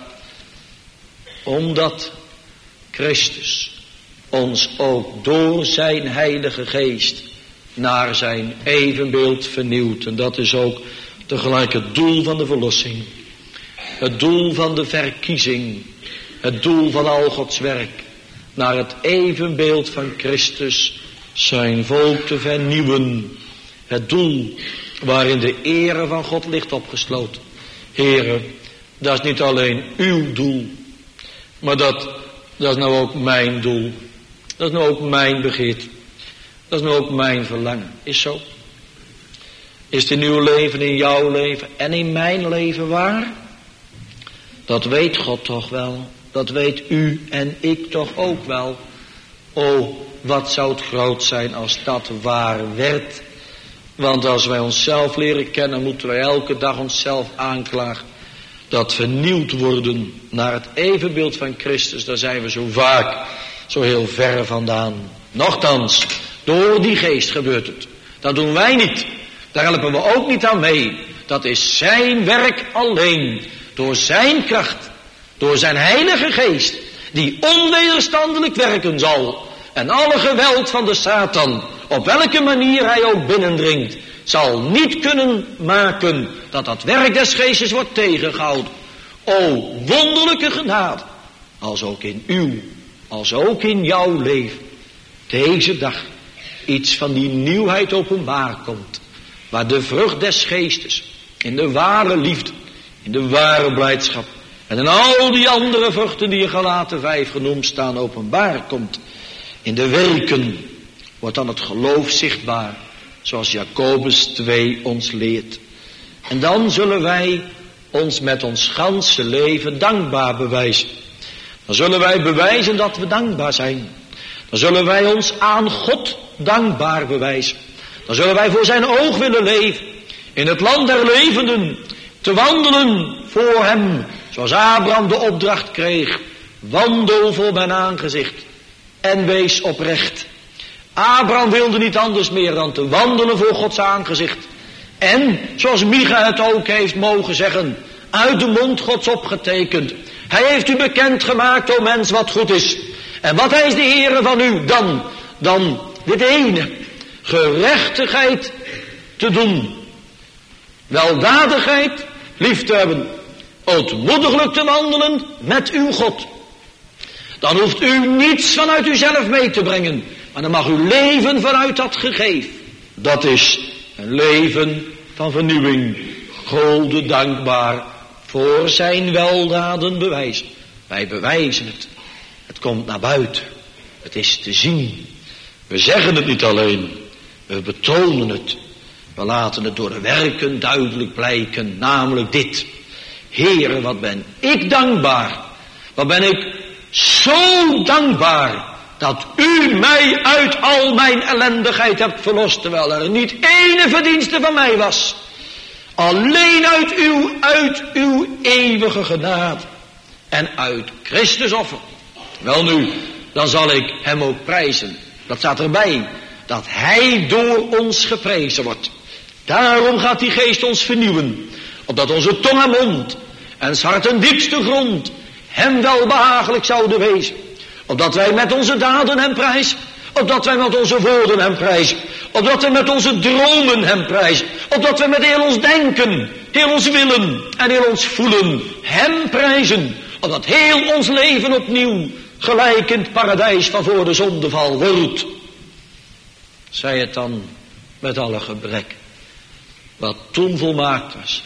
Omdat Christus ons ook door zijn Heilige Geest naar zijn evenbeeld vernieuwt. En dat is ook tegelijk het doel van de verlossing. Het doel van de verkiezing. Het doel van al Gods werk. Naar het evenbeeld van Christus zijn volk te vernieuwen. Het doel waarin de ere van God ligt opgesloten. Here, dat is niet alleen uw doel. Maar dat, dat is nou ook mijn doel. Dat is nou ook mijn begeerte. Dat is nou ook mijn verlangen. Is zo. Is het in uw leven, in jouw leven en in mijn leven waar? Dat weet God toch wel. Dat weet u en ik toch ook wel. O, wat zou het groot zijn als dat waar werd. Want als wij onszelf leren kennen, moeten wij elke dag onszelf aanklagen. Dat vernieuwd worden naar het evenbeeld van Christus, daar zijn we zo vaak, zo heel ver vandaan. Nochtans, door die geest gebeurt het. Dat doen wij niet. Daar helpen we ook niet aan mee. Dat is zijn werk alleen. Door zijn kracht. Door zijn Heilige Geest. Die onwederstandelijk werken zal. En alle geweld van de Satan, op welke manier hij ook binnendringt, zal niet kunnen maken dat dat werk des Geestes wordt tegengehouden. O, wonderlijke genade. Als ook in uw, als ook in jouw leven. Deze dag iets van die nieuwheid openbaar komt. Waar de vrucht des Geestes, in de ware liefde, in de ware blijdschap en in al die andere vruchten die in Galaten vijf genoemd staan openbaar komt. In de werken wordt dan het geloof zichtbaar, zoals Jacobus twee ons leert. En dan zullen wij ons met ons ganse leven dankbaar bewijzen. Dan zullen wij bewijzen dat we dankbaar zijn. Dan zullen wij ons aan God dankbaar bewijzen. Dan zullen wij voor zijn oog willen leven. In het land der levenden. Te wandelen voor hem. Zoals Abraham de opdracht kreeg. Wandel voor mijn aangezicht. En wees oprecht. Abraham wilde niet anders meer dan te wandelen voor Gods aangezicht. En, zoals Micha het ook heeft mogen zeggen, uit de mond Gods opgetekend. Hij heeft u bekendgemaakt, o mens, wat goed is. En wat hij is de Heere van u, dan, dan dit ene. Gerechtigheid te doen. Weldadigheid lief te hebben. Ootmoediglijk te wandelen met uw God. Dan hoeft u niets vanuit uzelf mee te brengen. Maar dan mag u leven vanuit dat gegeven. Dat is een leven van vernieuwing. Gode dankbaar voor zijn weldaden bewijzen. Wij bewijzen het. Het komt naar buiten. Het is te zien. We zeggen het niet alleen. We betonen het. We laten het door de werken duidelijk blijken. Namelijk dit. Heere, wat ben ik dankbaar. Wat ben ik zo dankbaar. Dat u mij uit al mijn ellendigheid hebt verlost. Terwijl er niet ene verdienste van mij was. Alleen uit uw, uit uw eeuwige genade. En uit Christus offer. Wel nu, dan zal ik hem ook prijzen. Dat staat erbij. Dat hij door ons geprezen wordt. Daarom gaat die geest ons vernieuwen. Opdat onze tong en mond en hart en diepste grond hem wel behagelijk zouden wezen. Opdat wij met onze daden hem prijzen. Opdat wij met onze woorden hem prijzen. Opdat wij met onze dromen hem prijzen. Opdat wij met heel ons denken, heel ons willen en heel ons voelen hem prijzen. Opdat heel ons leven opnieuw gelijk in het paradijs van voor de zondeval wordt. Zij het dan met alle gebrek. wat toen volmaakt was.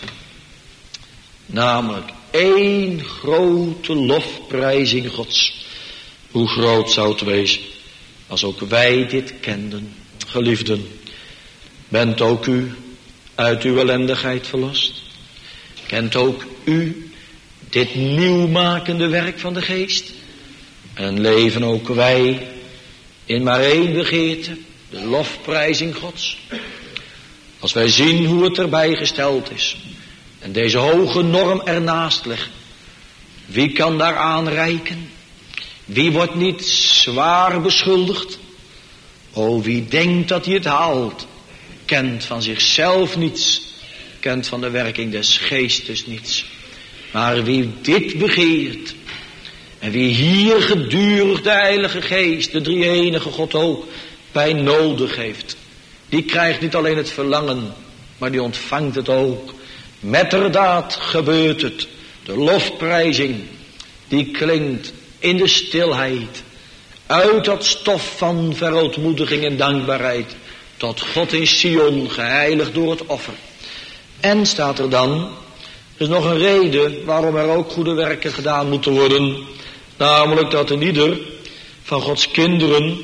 Namelijk één grote lofprijzing Gods. Hoe groot zou het wezen als ook wij dit kenden. Geliefden, bent ook u uit uw ellendigheid verlost? Kent ook u dit nieuwmakende werk van de geest? En leven ook wij in maar één begeerte, de lofprijzing Gods. Als wij zien hoe het erbij gesteld is en deze hoge norm ernaast leggen, wie kan daar aanreiken? Wie wordt niet zwaar beschuldigd? O, wie denkt dat hij het haalt, kent van zichzelf niets, kent van de werking des geestes niets. Maar wie dit begeert, en wie hier gedurig de Heilige Geest, de drie-enige God ook, bij nodig heeft, die krijgt niet alleen het verlangen, maar die ontvangt het ook. Metterdaad gebeurt het. De lofprijzing, die klinkt in de stilheid, uit dat stof van verootmoediging en dankbaarheid, tot God in Sion, geheiligd door het offer. En staat er dan, er is nog een reden waarom er ook goede werken gedaan moeten worden, namelijk dat een ieder van Gods kinderen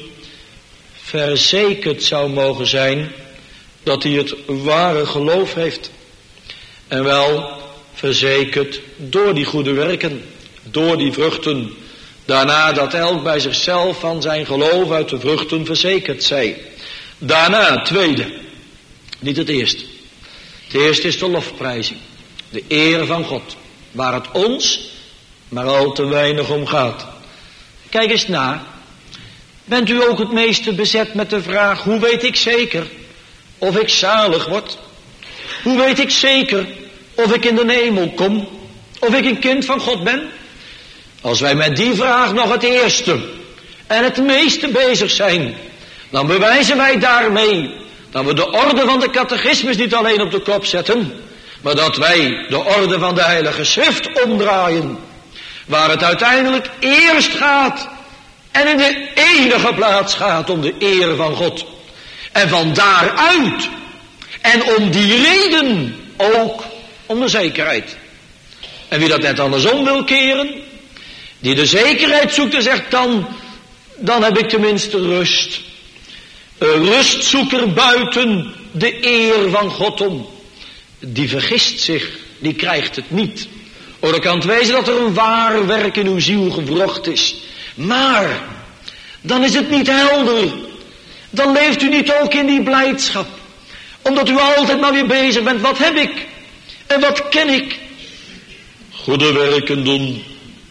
verzekerd zou mogen zijn dat hij het ware geloof heeft. En wel verzekerd door die goede werken, door die vruchten. Daarna dat elk bij zichzelf van zijn geloof uit de vruchten verzekerd zij. Daarna het tweede, niet het eerste. Het eerste is de lofprijzing, de eer van God, waar het ons maar al te weinig om gaat. Kijk eens na. Bent u ook het meeste bezet met de vraag, hoe weet ik zeker of ik zalig word? Hoe weet ik zeker of ik in de hemel kom? Of ik een kind van God ben? Als wij met die vraag nog het eerste en het meeste bezig zijn, dan bewijzen wij daarmee dat we de orde van de catechismus niet alleen op de kop zetten, maar dat wij de orde van de Heilige Schrift omdraaien, waar het uiteindelijk eerst gaat en in de enige plaats gaat om de eer van God. En van daaruit en om die reden ook om de zekerheid. En wie dat net andersom wil keren, die de zekerheid zoekt en zegt dan, dan heb ik tenminste rust. Een rustzoeker buiten de eer van God om, die vergist zich, die krijgt het niet. O, dan kan het wezen dat er een waar werk in uw ziel gewrocht is. Maar, dan is het niet helder. Dan leeft u niet ook in die blijdschap. Omdat u altijd maar weer bezig bent, wat heb ik? En wat ken ik? Goede werken doen,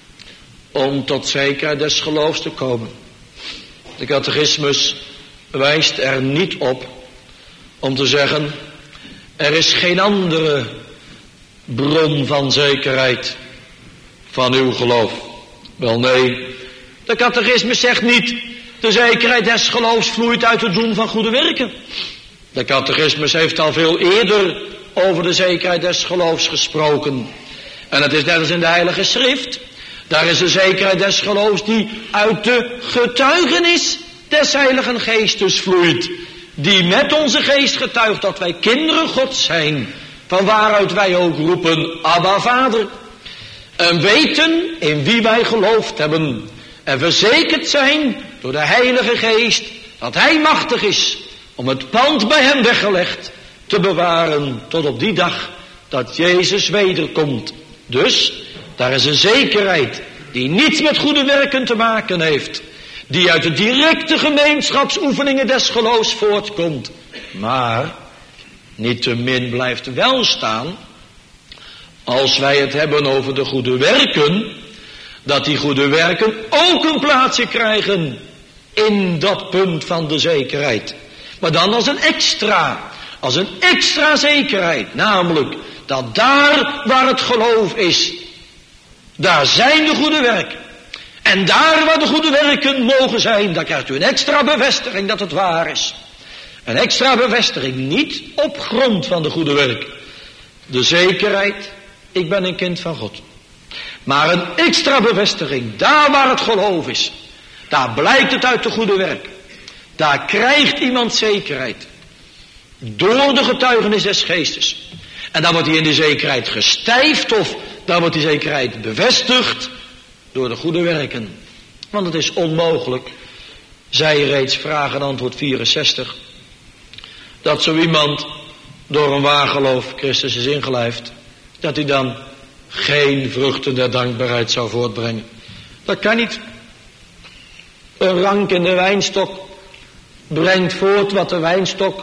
om tot zekerheid des geloofs te komen. De catechismus wijst er niet op om te zeggen, er is geen andere bron van zekerheid van uw geloof. Wel nee, de catechismus zegt niet, de zekerheid des geloofs vloeit uit het doen van goede werken. De catechismus heeft al veel eerder over de zekerheid des geloofs gesproken. En het is net als in de Heilige Schrift. Daar is de zekerheid des geloofs die uit de getuigenis des Heiligen Geestes vloeit. Die met onze geest getuigt dat wij kinderen Gods zijn. Van waaruit wij ook roepen, Abba Vader. En weten in wie wij geloofd hebben. En verzekerd zijn door de Heilige Geest dat Hij machtig is om het pand bij Hem weggelegd te bewaren tot op die dag dat Jezus wederkomt. Dus, daar is een zekerheid die niets met goede werken te maken heeft. Die uit de directe gemeenschapsoefeningen des geloofs voortkomt. Maar, niettemin blijft wel staan, als wij het hebben over de goede werken, dat die goede werken ook een plaatsje krijgen in dat punt van de zekerheid. Maar dan als een extra, als een extra zekerheid, namelijk dat daar waar het geloof is, daar zijn de goede werken. En daar waar de goede werken mogen zijn, daar krijgt u een extra bevestiging dat het waar is. Een extra bevestiging, niet op grond van de goede werken. De zekerheid, ik ben een kind van God. Maar een extra bevestiging, daar waar het geloof is, daar blijkt het uit de goede werken. Daar krijgt iemand zekerheid. Door de getuigenis des geestes. En dan wordt hij in de zekerheid gestijfd of dan wordt die zekerheid bevestigd door de goede werken. Want het is onmogelijk, zei reeds vraag en antwoord vierenzestig, dat zo iemand door een waar geloof Christus is ingelijfd, dat hij dan geen vruchten der dankbaarheid zou voortbrengen. Dat kan niet. Een rank in de wijnstok brengt voort wat de wijnstok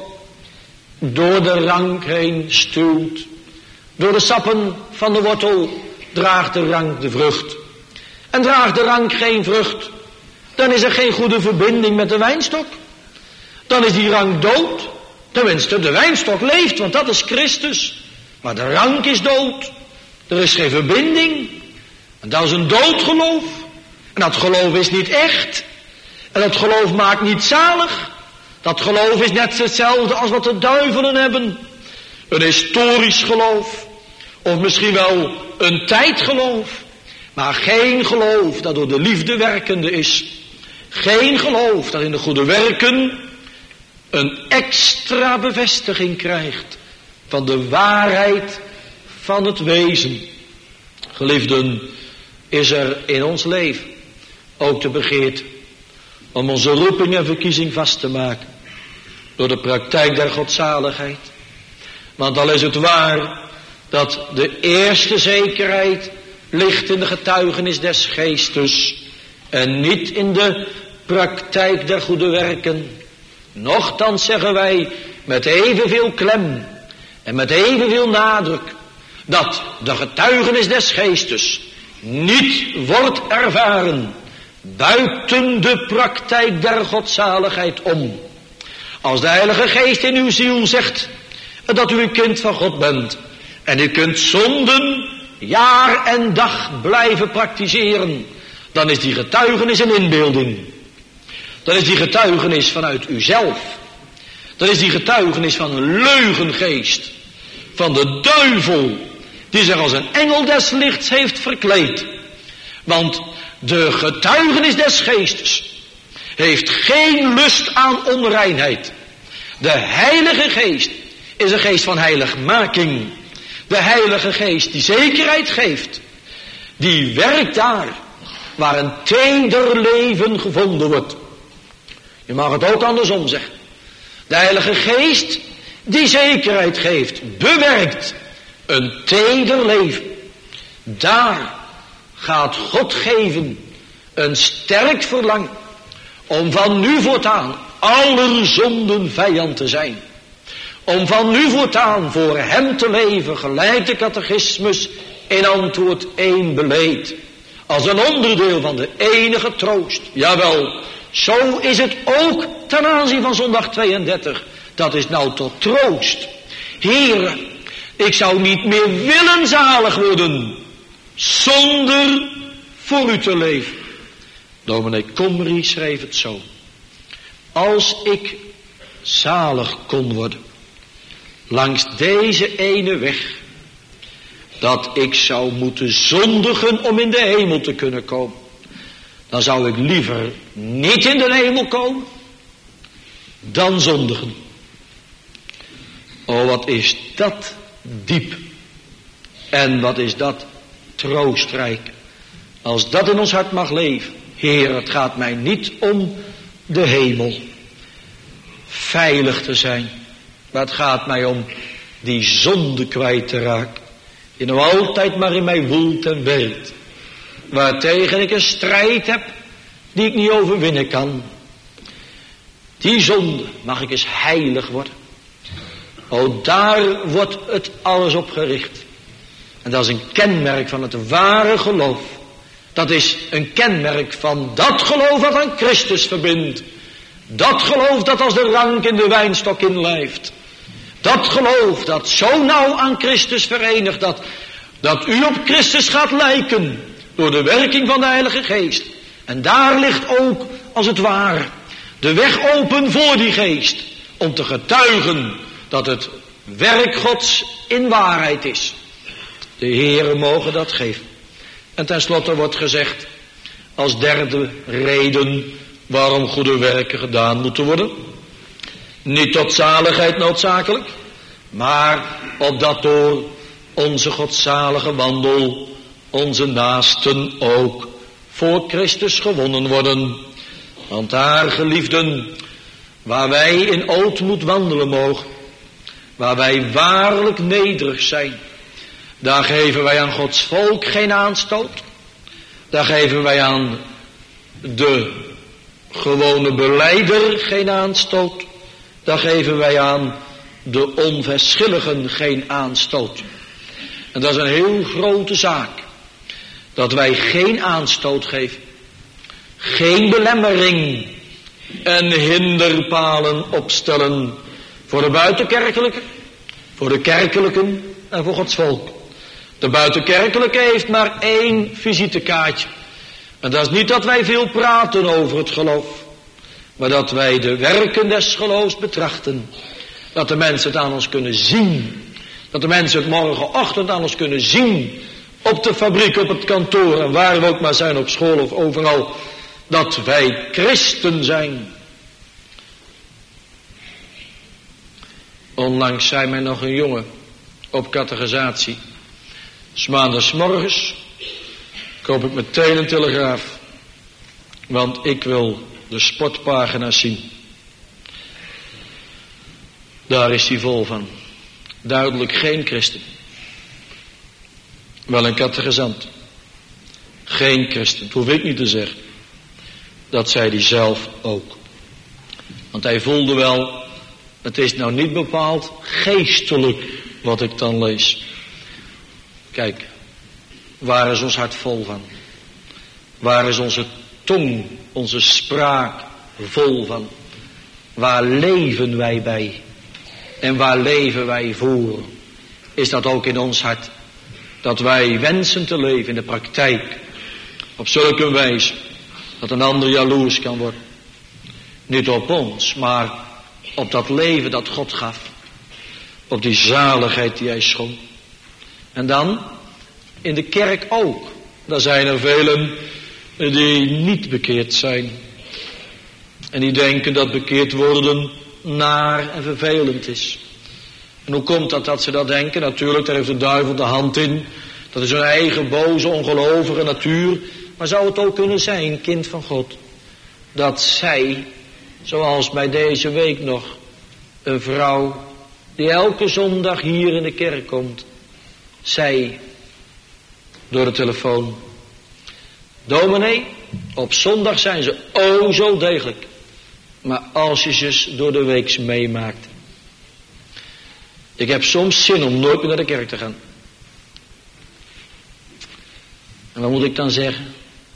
door de rank heen stuwt. Door de sappen van de wortel draagt de rank de vrucht. En draagt de rank geen vrucht, dan is er geen goede verbinding met de wijnstok. Dan is die rank dood. Tenminste, de wijnstok leeft, want dat is Christus. Maar de rank is dood. Er is geen verbinding. En dat is een dood geloof. En dat geloof is niet echt. En dat geloof maakt niet zalig. Dat geloof is net hetzelfde als wat de duivelen hebben. Een historisch geloof. Of misschien wel een tijdgeloof. Maar geen geloof dat door de liefde werkende is. Geen geloof dat in de goede werken een extra bevestiging krijgt van de waarheid van het wezen. Geliefden, is er in ons leven ook de begeerte om onze roeping en verkiezing vast te maken door de praktijk der godzaligheid. Want al is het waar dat de eerste zekerheid ligt in de getuigenis des geestes en niet in de praktijk der goede werken. Nochtans zeggen wij met evenveel klem en met evenveel nadruk dat de getuigenis des geestes niet wordt ervaren buiten de praktijk der godzaligheid om. Als de Heilige Geest in uw ziel zegt dat u een kind van God bent en u kunt zonden jaar en dag blijven praktiseren, dan is die getuigenis een inbeelding. Dan is die getuigenis vanuit uzelf. Dan is die getuigenis van een leugengeest, van de duivel, die zich als een engel des lichts heeft verkleed. Want de getuigenis des geestes heeft geen lust aan onreinheid. De Heilige Geest is een geest van heiligmaking. De Heilige Geest die zekerheid geeft, die werkt daar waar een teder leven gevonden wordt. Je mag het ook andersom zeggen. De Heilige Geest die zekerheid geeft, bewerkt een teder leven. Daar gaat God geven een sterk verlangen om van nu voortaan aller zonden vijand te zijn. Om van nu voortaan voor hem te leven, gelijk de catechismus in antwoord één beleed. Als een onderdeel van de enige troost. Jawel, zo is het ook ten aanzien van zondag tweeëndertig. Dat is nou tot troost. Heere, ik zou niet meer willen zalig worden zonder voor u te leven. Dominee Comrie schreef het zo. Als ik zalig kon worden langs deze ene weg, dat ik zou moeten zondigen om in de hemel te kunnen komen, dan zou ik liever niet in de hemel komen dan zondigen. Oh, wat is dat diep en wat is dat troostrijk als dat in ons hart mag leven. Heer, het gaat mij niet om de hemel veilig te zijn, maar het gaat mij om die zonde kwijt te raken, die nou altijd maar in mij woelt en werkt, waartegen ik een strijd heb die ik niet overwinnen kan. Die zonde mag ik eens heilig worden. O, daar wordt het alles op gericht. En dat is een kenmerk van het ware geloof. Dat is een kenmerk van dat geloof wat aan Christus verbindt. Dat geloof dat als de rank in de wijnstok inlijft. Dat geloof dat zo nauw aan Christus verenigt, dat, dat u op Christus gaat lijken door de werking van de Heilige Geest. En daar ligt ook, als het ware, de weg open voor die Geest, om te getuigen dat het werk Gods in waarheid is. De Heere mogen dat geven. En tenslotte wordt gezegd, als derde reden waarom goede werken gedaan moeten worden. Niet tot zaligheid noodzakelijk, maar opdat door onze godzalige wandel onze naasten ook voor Christus gewonnen worden. Want daar, geliefden, waar wij in ootmoed wandelen mogen, waar wij waarlijk nederig zijn, daar geven wij aan Gods volk geen aanstoot. Daar geven wij aan de gewone belijder geen aanstoot. Daar geven wij aan de onverschilligen geen aanstoot. En dat is een heel grote zaak. Dat wij geen aanstoot geven. Geen belemmering en hinderpalen opstellen voor de buitenkerkelijke, voor de kerkelijken en voor Gods volk. De buitenkerkelijke heeft maar één visitekaartje. En dat is niet dat wij veel praten over het geloof, maar dat wij de werken des geloofs betrachten. Dat de mensen het aan ons kunnen zien. Dat de mensen het morgenochtend aan ons kunnen zien. Op de fabriek, op het kantoor en waar we ook maar zijn, op school of overal. Dat wij christen zijn. Onlangs zei mij nog een jongen op catechisatie. 'S Maandagsmorgens koop ik meteen een telegraaf. Want ik wil de sportpagina's zien. Daar is hij vol van. Duidelijk geen christen. Wel een catechisant. Geen christen. Dat hoef ik niet te zeggen. Dat zei hij zelf ook. Want hij voelde wel, het is nou niet bepaald geestelijk wat ik dan lees. Kijk, waar is ons hart vol van? Waar is onze tong, onze spraak vol van? Waar leven wij bij? En waar leven wij voor? Is dat ook in ons hart? Dat wij wensen te leven in de praktijk. Op zulke wijze dat een ander jaloers kan worden. Niet op ons, maar op dat leven dat God gaf. Op die zaligheid die hij schonk. En dan in de kerk ook. Daar zijn er velen die niet bekeerd zijn. En die denken dat bekeerd worden naar en vervelend is. En hoe komt dat dat ze dat denken? Natuurlijk, daar heeft de duivel de hand in. Dat is hun eigen boze, ongelovige natuur. Maar zou het ook kunnen zijn, kind van God, dat zij, zoals bij deze week nog, een vrouw die elke zondag hier in de kerk komt, zij door de telefoon: dominee, op zondag zijn ze o zo degelijk. Maar als je ze door de week meemaakt. Ik heb soms zin om nooit meer naar de kerk te gaan. En wat moet ik dan zeggen?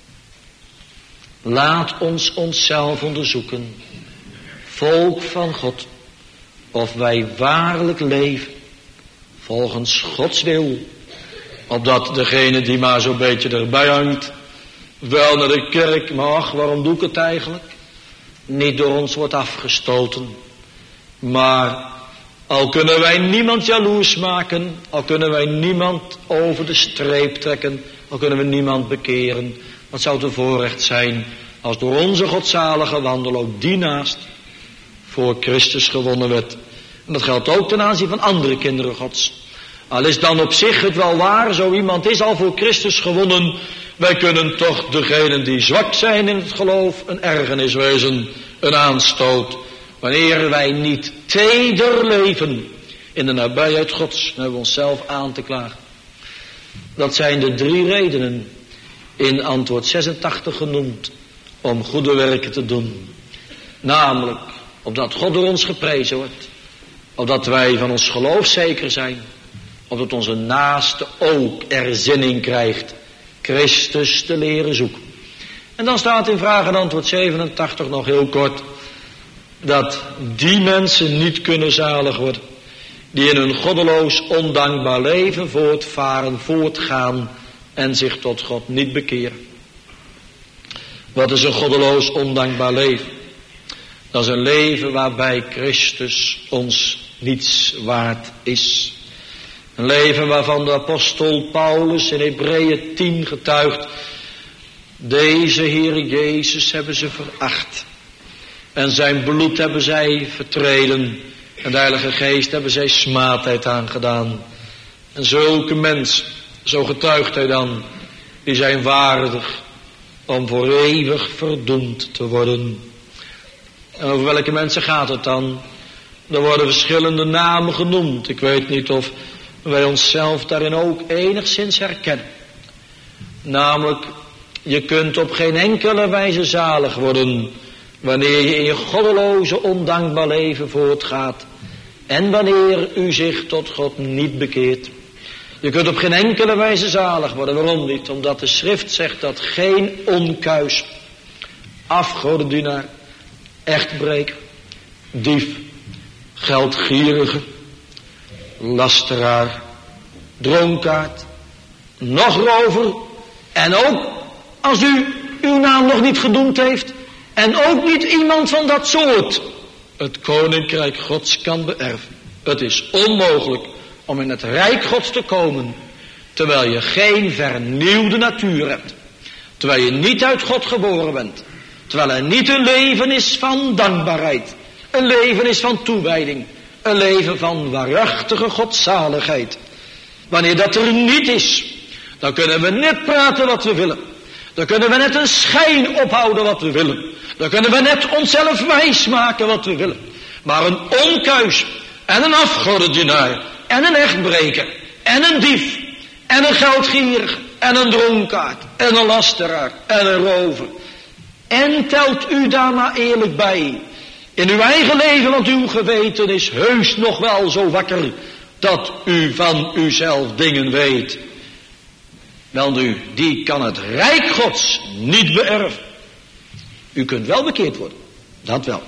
Laat ons onszelf onderzoeken, volk van God, of wij waarlijk leven volgens Gods wil, opdat degene die maar zo'n beetje erbij hangt, wel naar de kerk, maar ach, waarom doe ik het eigenlijk? Niet door ons wordt afgestoten. Maar al kunnen wij niemand jaloers maken, al kunnen wij niemand over de streep trekken, al kunnen we niemand bekeren, wat zou het een voorrecht zijn als door onze godzalige wandel ook die naast voor Christus gewonnen werd. En dat geldt ook ten aanzien van andere kinderen Gods. Al is dan op zich het wel waar, zo iemand is al voor Christus gewonnen, wij kunnen toch degenen die zwak zijn in het geloof een ergernis wezen, een aanstoot. Wanneer wij niet teder leven in de nabijheid Gods, dan hebben we onszelf aan te klagen. Dat zijn de drie redenen in antwoord zesentachtig genoemd om goede werken te doen. Namelijk, opdat God door ons geprezen wordt, opdat wij van ons geloof zeker zijn, opdat onze naaste ook er zin in krijgt Christus te leren zoeken. En dan staat in vraag en antwoord zevenentachtig nog heel kort, dat die mensen niet kunnen zalig worden, die in hun goddeloos ondankbaar leven voortvaren, voortgaan en zich tot God niet bekeren. Wat is een goddeloos ondankbaar leven? Dat is een leven waarbij Christus ons niets waard is. Een leven waarvan de apostel Paulus in Hebreeën tien getuigt: deze Heere Jezus hebben ze veracht En zijn bloed hebben zij vertreden. En de Heilige Geest hebben zij smaadheid aangedaan. En zulke mensen, zo getuigt hij dan, die zijn waardig om voor eeuwig verdoemd te worden. En over welke mensen gaat het dan? Er worden verschillende namen genoemd. Ik weet niet of wij onszelf daarin ook enigszins herkennen. Namelijk, je kunt op geen enkele wijze zalig worden wanneer je in je goddeloze, ondankbaar leven voortgaat en wanneer u zich tot God niet bekeert. Je kunt op geen enkele wijze zalig worden. Waarom niet? Omdat de schrift zegt dat geen onkuis, afgodendienaar, echtbreker, dief, geldgierige, lasteraar, dronkaard, nog rover, en ook als u uw naam nog niet genoemd heeft, en ook niet iemand van dat soort, het koninkrijk Gods kan beërven. Het is onmogelijk om in het rijk Gods te komen, terwijl je geen vernieuwde natuur hebt, terwijl je niet uit God geboren bent, terwijl er niet een leven is van dankbaarheid, een leven is van toewijding, een leven van waarachtige godzaligheid. Wanneer dat er niet is, dan kunnen we net praten wat we willen. Dan kunnen we net een schijn ophouden wat we willen. Dan kunnen we net onszelf wijs maken wat we willen. Maar een onkuis en een afgodendienaar en een echtbreker en een dief en een geldgierig en een dronkaard en een lasteraar en een rover. En telt u daar maar eerlijk bij. In uw eigen leven, want uw geweten is heus nog wel zo wakker dat u van uzelf dingen weet. Wel nu, die kan het rijk Gods niet beërven. U kunt wel bekeerd worden, dat wel.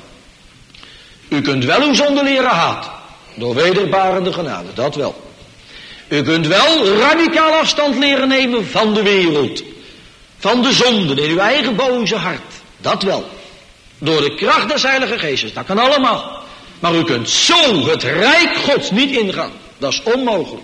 U kunt wel uw zonde leren haten, door wederbarende genade, dat wel. U kunt wel radicaal afstand leren nemen van de wereld, van de zonden in uw eigen boze hart, dat wel. Door de kracht des Heilige Geestes, dat kan allemaal. Maar u kunt zo het rijk Gods niet ingaan, dat is onmogelijk.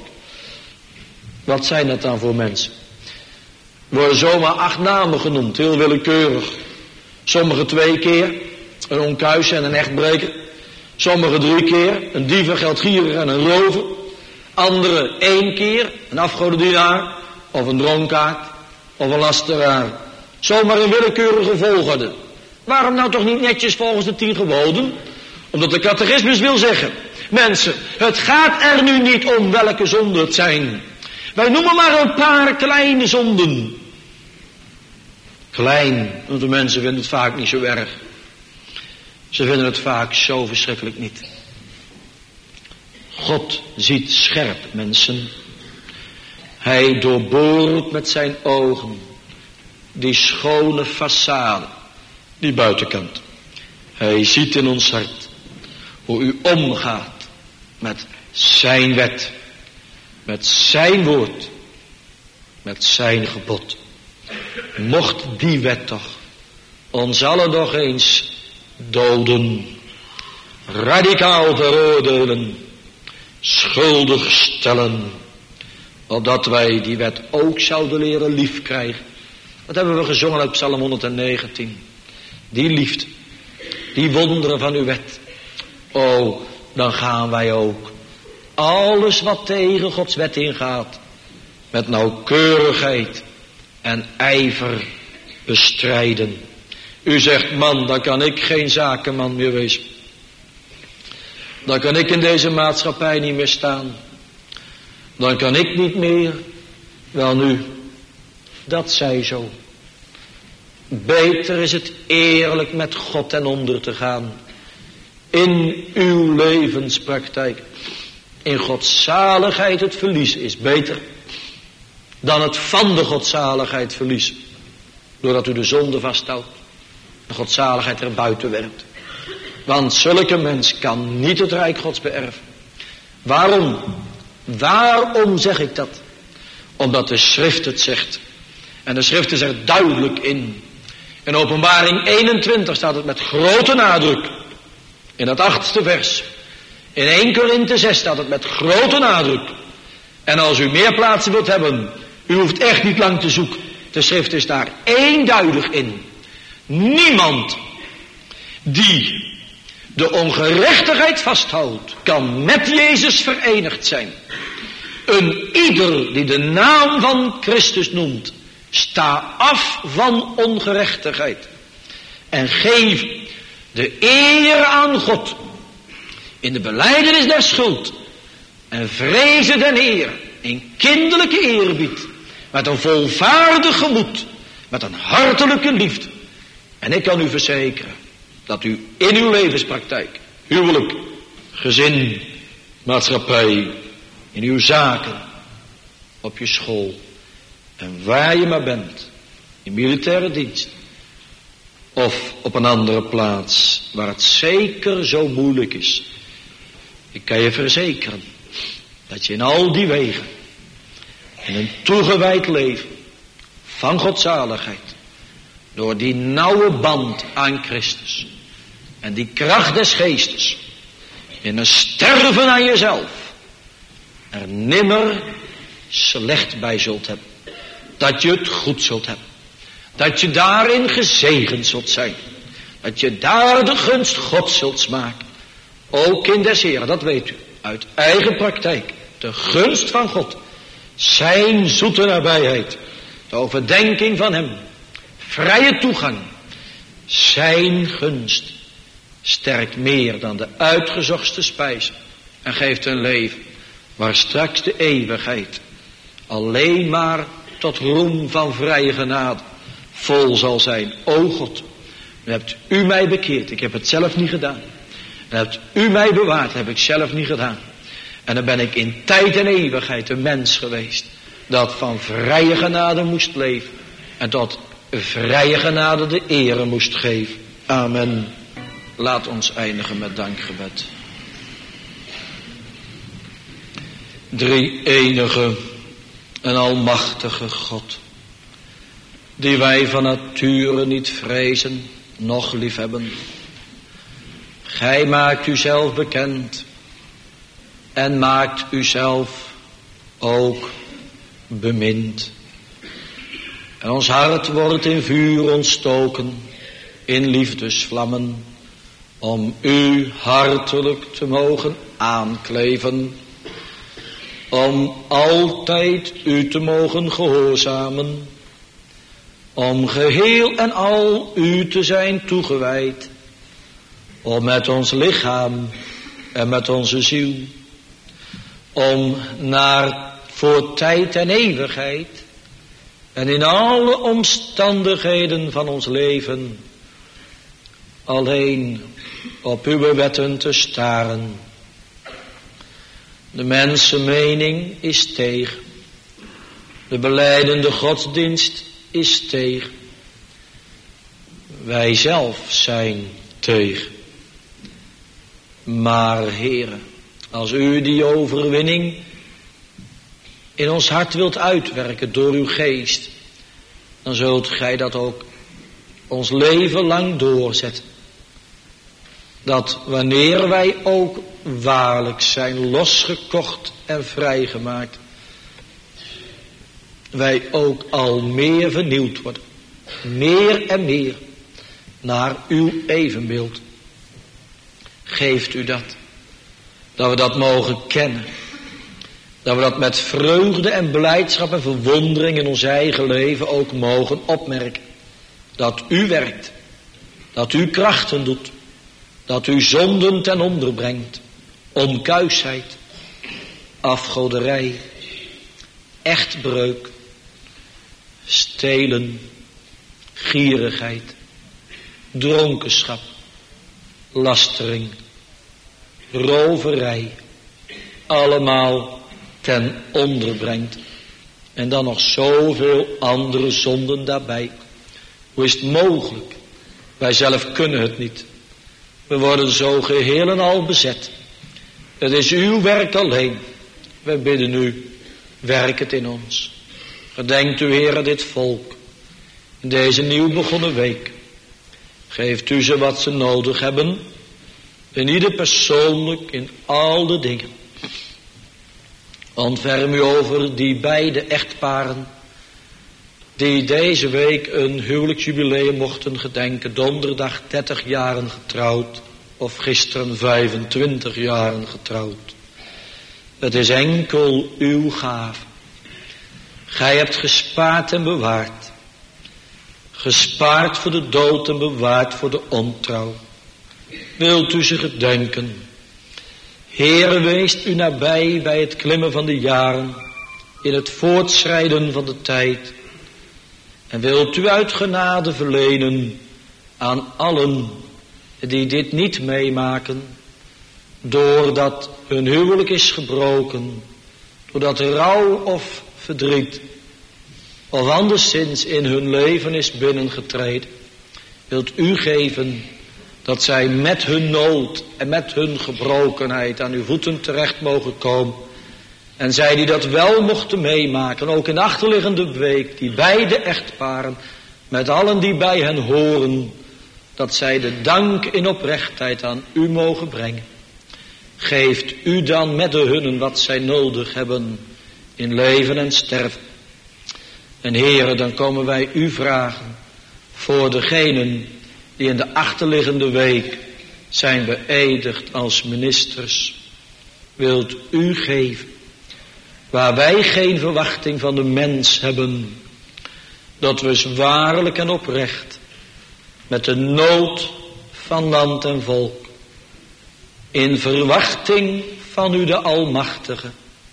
Wat zijn dat dan voor mensen? Er worden zomaar acht namen genoemd, heel willekeurig. Sommigen twee keer, een onkuis en een echtbreker. Sommigen drie keer, een dief, een geldgierig en een rover. Anderen één keer, een afgodendienaar of een dronkaard of een lasteraar. Zomaar in willekeurige volgorde. Waarom nou toch niet netjes volgens de tien geboden? Omdat de catechismus wil zeggen, mensen, het gaat er nu niet om welke zonden het zijn. Wij noemen maar een paar kleine zonden. Klein, want de mensen vinden het vaak niet zo erg. Ze vinden het vaak zo verschrikkelijk niet. God ziet scherp, mensen. Hij doorboort met zijn ogen die schone façade, die buitenkant. Hij ziet in ons hart hoe u omgaat met zijn wet, met zijn woord, met zijn gebod. Mocht die wet toch ons allen nog eens doden, radicaal veroordelen, schuldig stellen, opdat wij die wet ook zouden leren lief krijgen. Dat hebben we gezongen uit Psalm honderdnegentien. Die liefde, die wonderen van uw wet. Oh, dan gaan wij ook alles wat tegen Gods wet ingaat, met nauwkeurigheid en ijver bestrijden. U zegt, man, dan kan ik geen zakenman meer wezen. Dan kan ik in deze maatschappij niet meer staan. Dan kan ik niet meer. Wel nu, dat zij zo. Beter is het eerlijk met God ten onder te gaan. In uw levenspraktijk. In godzaligheid het verliezen is beter dan het van de godzaligheid verliezen. Doordat u de zonde vasthoudt. De godzaligheid er buiten werpt. Want zulke mens kan niet het rijk Gods beërven. Waarom? Waarom zeg ik dat? Omdat de schrift het zegt. En de schrift is er duidelijk in. In Openbaring eenentwintig staat het met grote nadruk. In het achtste vers. In Eerste Korinthe zes staat het met grote nadruk. En als u meer plaatsen wilt hebben, u hoeft echt niet lang te zoeken. De schrift is daar eenduidig in. Niemand die de ongerechtigheid vasthoudt, kan met Jezus verenigd zijn. Een ieder die de naam van Christus noemt, sta af van ongerechtigheid. En geef de eer aan God in de belijdenis der schuld. En vrezen den Heer in kinderlijke eerbied. Met een volvaardig gemoed. Met een hartelijke liefde. En ik kan u verzekeren dat u in uw levenspraktijk, huwelijk, gezin, maatschappij, in uw zaken, op je school en waar je maar bent, in militaire dienst of op een andere plaats waar het zeker zo moeilijk is. Ik kan je verzekeren dat je in al die wegen, in een toegewijd leven van godzaligheid, door die nauwe band aan Christus en die kracht des geestes, in een sterven aan jezelf, er nimmer slecht bij zult hebben. Dat je het goed zult hebben. Dat je daarin gezegend zult zijn. Dat je daar de gunst Gods zult smaken. Ook in des Heren, dat weet u, uit eigen praktijk. De gunst van God. Zijn zoete nabijheid. De overdenking van hem. Vrije toegang. Zijn gunst sterkt meer dan de uitgezochtste spijs. En geeft een leven waar straks de eeuwigheid alleen maar tot roem van vrije genade vol zal zijn. O God, nu hebt u mij bekeerd. Ik heb het zelf niet gedaan. En hebt u mij bewaard. Heb ik zelf niet gedaan. En dan ben ik in tijd en eeuwigheid een mens geweest dat van vrije genade moest leven. En tot vrije genade de ere moest geven. Amen. Laat ons eindigen met dankgebed. Drie enige en almachtige God, die wij van nature niet vrezen, noch liefhebben. Gij maakt uzelf bekend en maakt uzelf ook bemind. En ons hart wordt in vuur ontstoken, in liefdesvlammen, om u hartelijk te mogen aankleven. Om altijd u te mogen gehoorzamen. Om geheel en al u te zijn toegewijd. Om met ons lichaam en met onze ziel. Om naar voor tijd en eeuwigheid. En in alle omstandigheden van ons leven. Alleen op uw wetten te staren. De mensenmening is tegen. De belijdende godsdienst is tegen. Wij zelf zijn tegen. Maar Heere, als u die overwinning in ons hart wilt uitwerken door uw geest, dan zult gij dat ook ons leven lang doorzetten. Dat wanneer wij ook waarlijk zijn losgekocht en vrijgemaakt, wij ook al meer vernieuwd worden. Meer en meer naar uw evenbeeld. Geeft u dat. Dat we dat mogen kennen. Dat we dat met vreugde en blijdschap en verwondering in ons eigen leven ook mogen opmerken. Dat u werkt. Dat u krachten doet. Dat u zonden ten onder brengt. Onkuisheid. Afgoderij. Echtbreuk. Stelen. Gierigheid. Dronkenschap. Lastering. Roverij. Allemaal ten onder brengt. En dan nog zoveel andere zonden daarbij. Hoe is het mogelijk? Wij zelf kunnen het niet. We worden zo geheel en al bezet. Het is uw werk alleen. Wij bidden u, werk het in ons. Gedenkt u, Heere, dit volk. In deze nieuw begonnen week. Geeft u ze wat ze nodig hebben. En ieder persoonlijk in al de dingen. Ontferm u over die beide echtparen. die deze week een huwelijksjubileum mochten gedenken. Donderdag dertig jaren getrouwd of gisteren vijfentwintig jaren getrouwd. Het is enkel uw gave. Gij hebt gespaard en bewaard. Gespaard voor de dood en bewaard voor de ontrouw. Wilt u ze gedenken? Heere, weest u nabij bij het klimmen van de jaren, in het voortschrijden van de tijd. En wilt u uit genade verlenen aan allen die dit niet meemaken, doordat hun huwelijk is gebroken, doordat rouw of verdriet of anderszins in hun leven is binnengetreden. Wilt u geven dat zij met hun nood en met hun gebrokenheid aan uw voeten terecht mogen komen. En zij die dat wel mochten meemaken, ook in de achterliggende week, die beide echtparen, met allen die bij hen horen, dat zij de dank in oprechtheid aan u mogen brengen. Geeft u dan met de hunnen wat zij nodig hebben in leven en sterven. En Heere, dan komen wij u vragen voor degenen die in de achterliggende week zijn beëdigd als ministers. Wilt u geven, waar wij geen verwachting van de mens hebben, dat we waarlijk en oprecht met de nood van land en volk, in verwachting van u de Almachtige,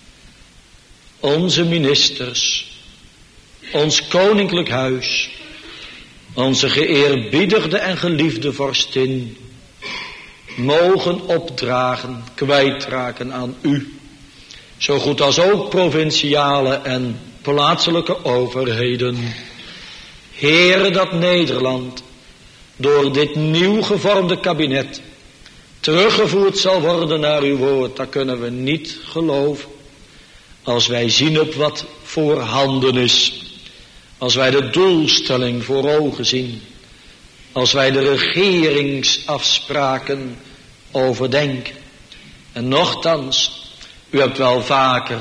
onze ministers, ons koninklijk huis, onze geëerbiedigde en geliefde vorstin, mogen opdragen, kwijtraken aan u, zo goed als ook provinciale en plaatselijke overheden. Heere, dat Nederland door dit nieuw gevormde kabinet teruggevoerd zal worden naar uw woord, dat kunnen we niet geloven. Als wij zien op wat voorhanden is, als wij de doelstelling voor ogen zien, als wij de regeringsafspraken overdenken. En nochtans, u hebt wel vaker,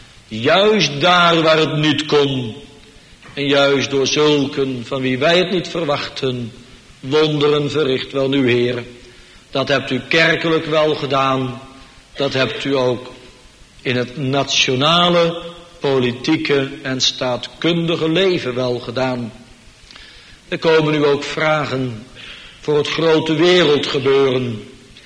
juist daar waar het niet kon, en juist door zulken van wie wij het niet verwachten, wonderen verricht. Wel nu, Heere, dat hebt u kerkelijk wel gedaan, dat hebt u ook in het nationale, politieke en staatkundige leven wel gedaan. Er komen nu ook vragen voor het grote wereldgebeuren,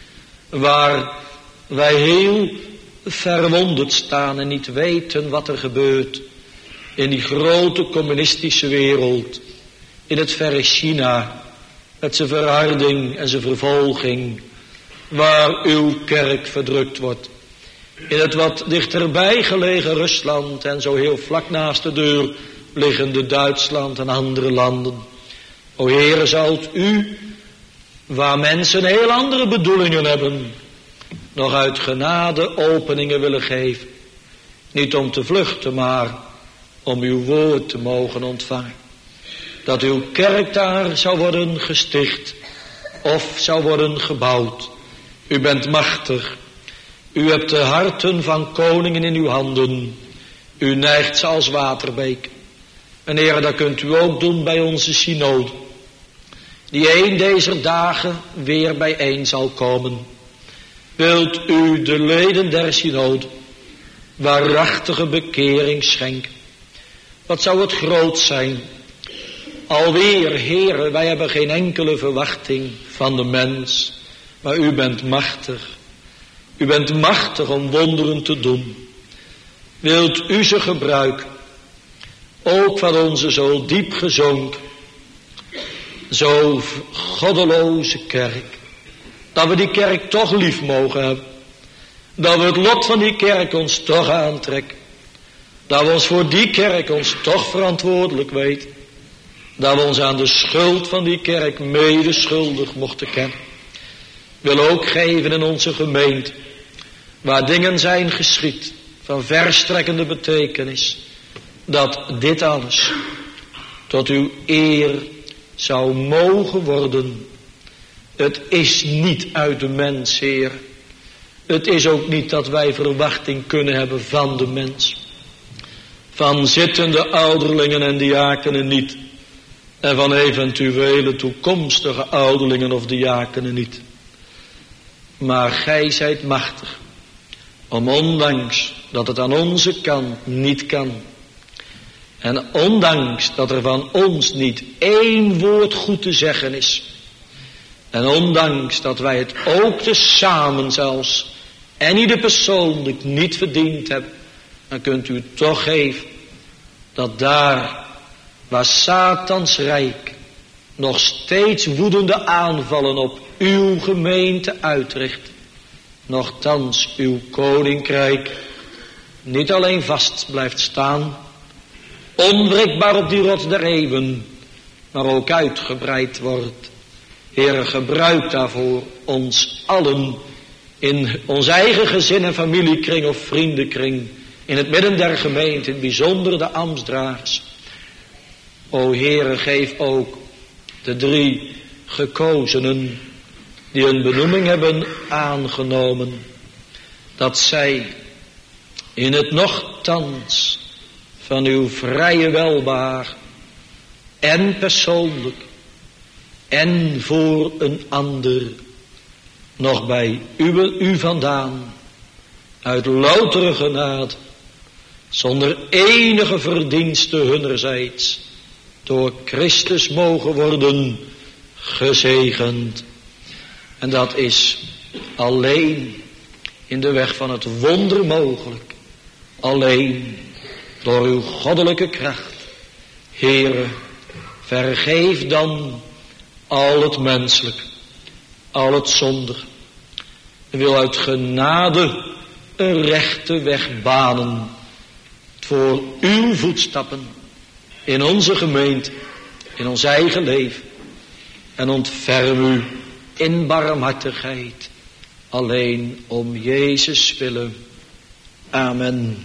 waar wij heel verwonderd staan en niet weten wat er gebeurt in die grote communistische wereld, in het verre China, met zijn verharding en zijn vervolging, waar uw kerk verdrukt wordt. In het wat dichterbij gelegen Rusland en zo heel vlak naast de deur liggende Duitsland en andere landen. O Heere, zult u, waar mensen heel andere bedoelingen hebben, nog uit genade openingen willen geven. Niet om te vluchten, maar om uw woord te mogen ontvangen. Dat uw kerk daar zou worden gesticht of zou worden gebouwd. U bent machtig. U hebt de harten van koningen in uw handen. U neigt ze als waterbeek. En Heer, dat kunt u ook doen bij onze synode, die een deze dagen weer bijeen zal komen. Wilt u de leden der synode waarachtige bekering schenken? Wat zou het groot zijn. Alweer, Heere, wij hebben geen enkele verwachting van de mens, maar u bent machtig. U bent machtig om wonderen te doen. Wilt u ze gebruiken, ook van onze zo diep gezonken, zo goddeloze kerk, dat we die kerk toch lief mogen hebben, dat we het lot van die kerk ons toch aantrekken, dat we ons voor die kerk ons toch verantwoordelijk weten, dat we ons aan de schuld van die kerk medeschuldig mochten kennen. Wil ook geven in onze gemeente, waar dingen zijn geschied van verstrekkende betekenis, dat dit alles tot uw eer zou mogen worden. Het is niet uit de mens, Heer. Het is ook niet dat wij verwachting kunnen hebben van de mens. van zittende ouderlingen en diakenen niet, en van eventuele toekomstige ouderlingen of diakenen niet. Maar gij zijt machtig, om ondanks dat het aan onze kant niet kan, en ondanks dat er van ons niet één woord goed te zeggen is, en ondanks dat wij het ook tezamen zelfs, en ieder persoonlijk niet verdiend hebben, dan kunt u toch geven dat daar waar Satans rijk nog steeds woedende aanvallen op uw gemeente uitricht, nochtans uw koninkrijk niet alleen vast blijft staan, onwrikbaar op die rots der eeuwen, maar ook uitgebreid wordt. Heere, gebruik daarvoor ons allen in ons eigen gezin en familiekring of vriendenkring, in het midden der gemeente, in het bijzonder de ambtsdragers. O Heere, geef ook de drie gekozenen die een benoeming hebben aangenomen, dat zij in het nochtans van uw vrije welbaar en persoonlijk en voor een ander nog bij u, u vandaan uit loutere genade, zonder enige verdienste hunnerzijds, door Christus mogen worden gezegend. En dat is alleen in de weg van het wonder mogelijk. Alleen door uw goddelijke kracht. Heere, vergeef dan al het menselijk, al het zondig. En wil uit genade een rechte weg banen voor uw voetstappen in onze gemeente, in ons eigen leven. En ontferm u in barmhartigheid, alleen om Jezus willen. Amen.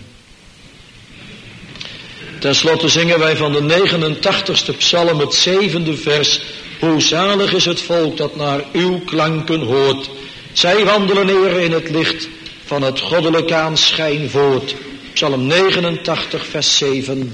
Ten slotte zingen wij van de negenentachtigste psalm het zevende vers. Hoe zalig is het volk dat naar uw klanken hoort. Zij wandelen eer in het licht van het goddelijke aanschijn voort. Psalm negenentachtig vers zeven.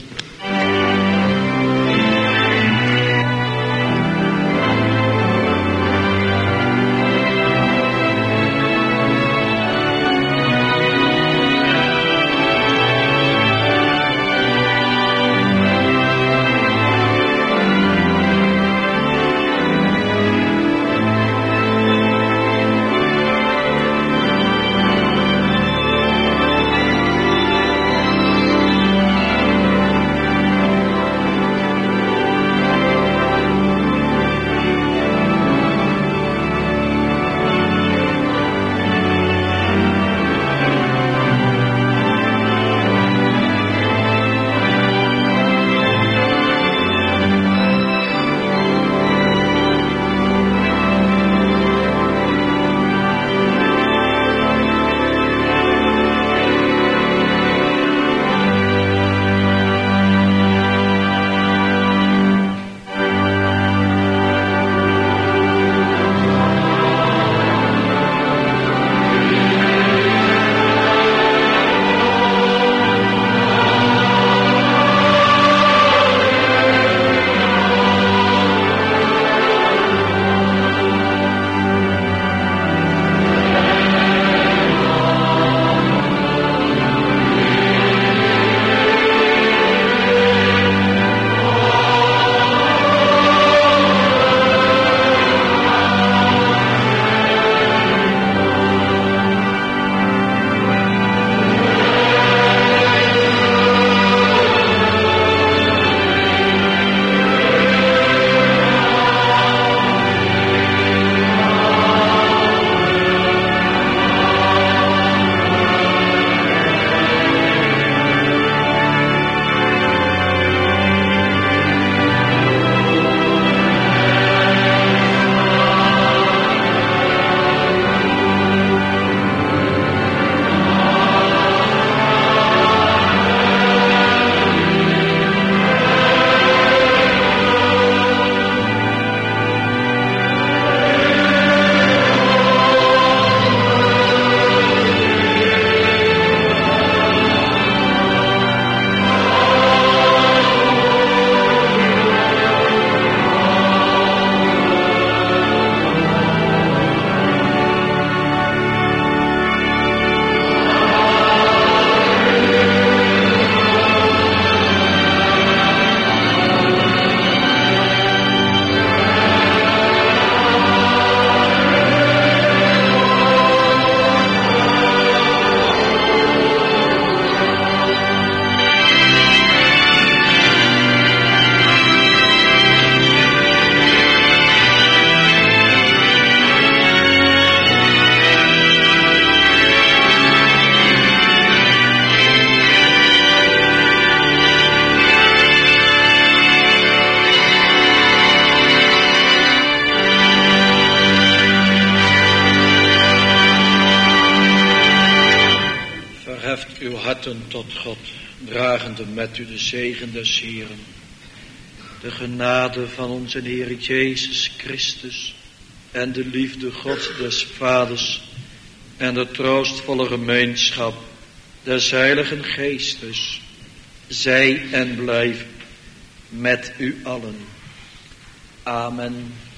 buigden tot God, dragende met u de zegen des Heeren. De genade van onze Heer Jezus Christus en de liefde God des Vaders en de troostvolle gemeenschap des Heiligen Geestes, zij en blijf met u allen. Amen.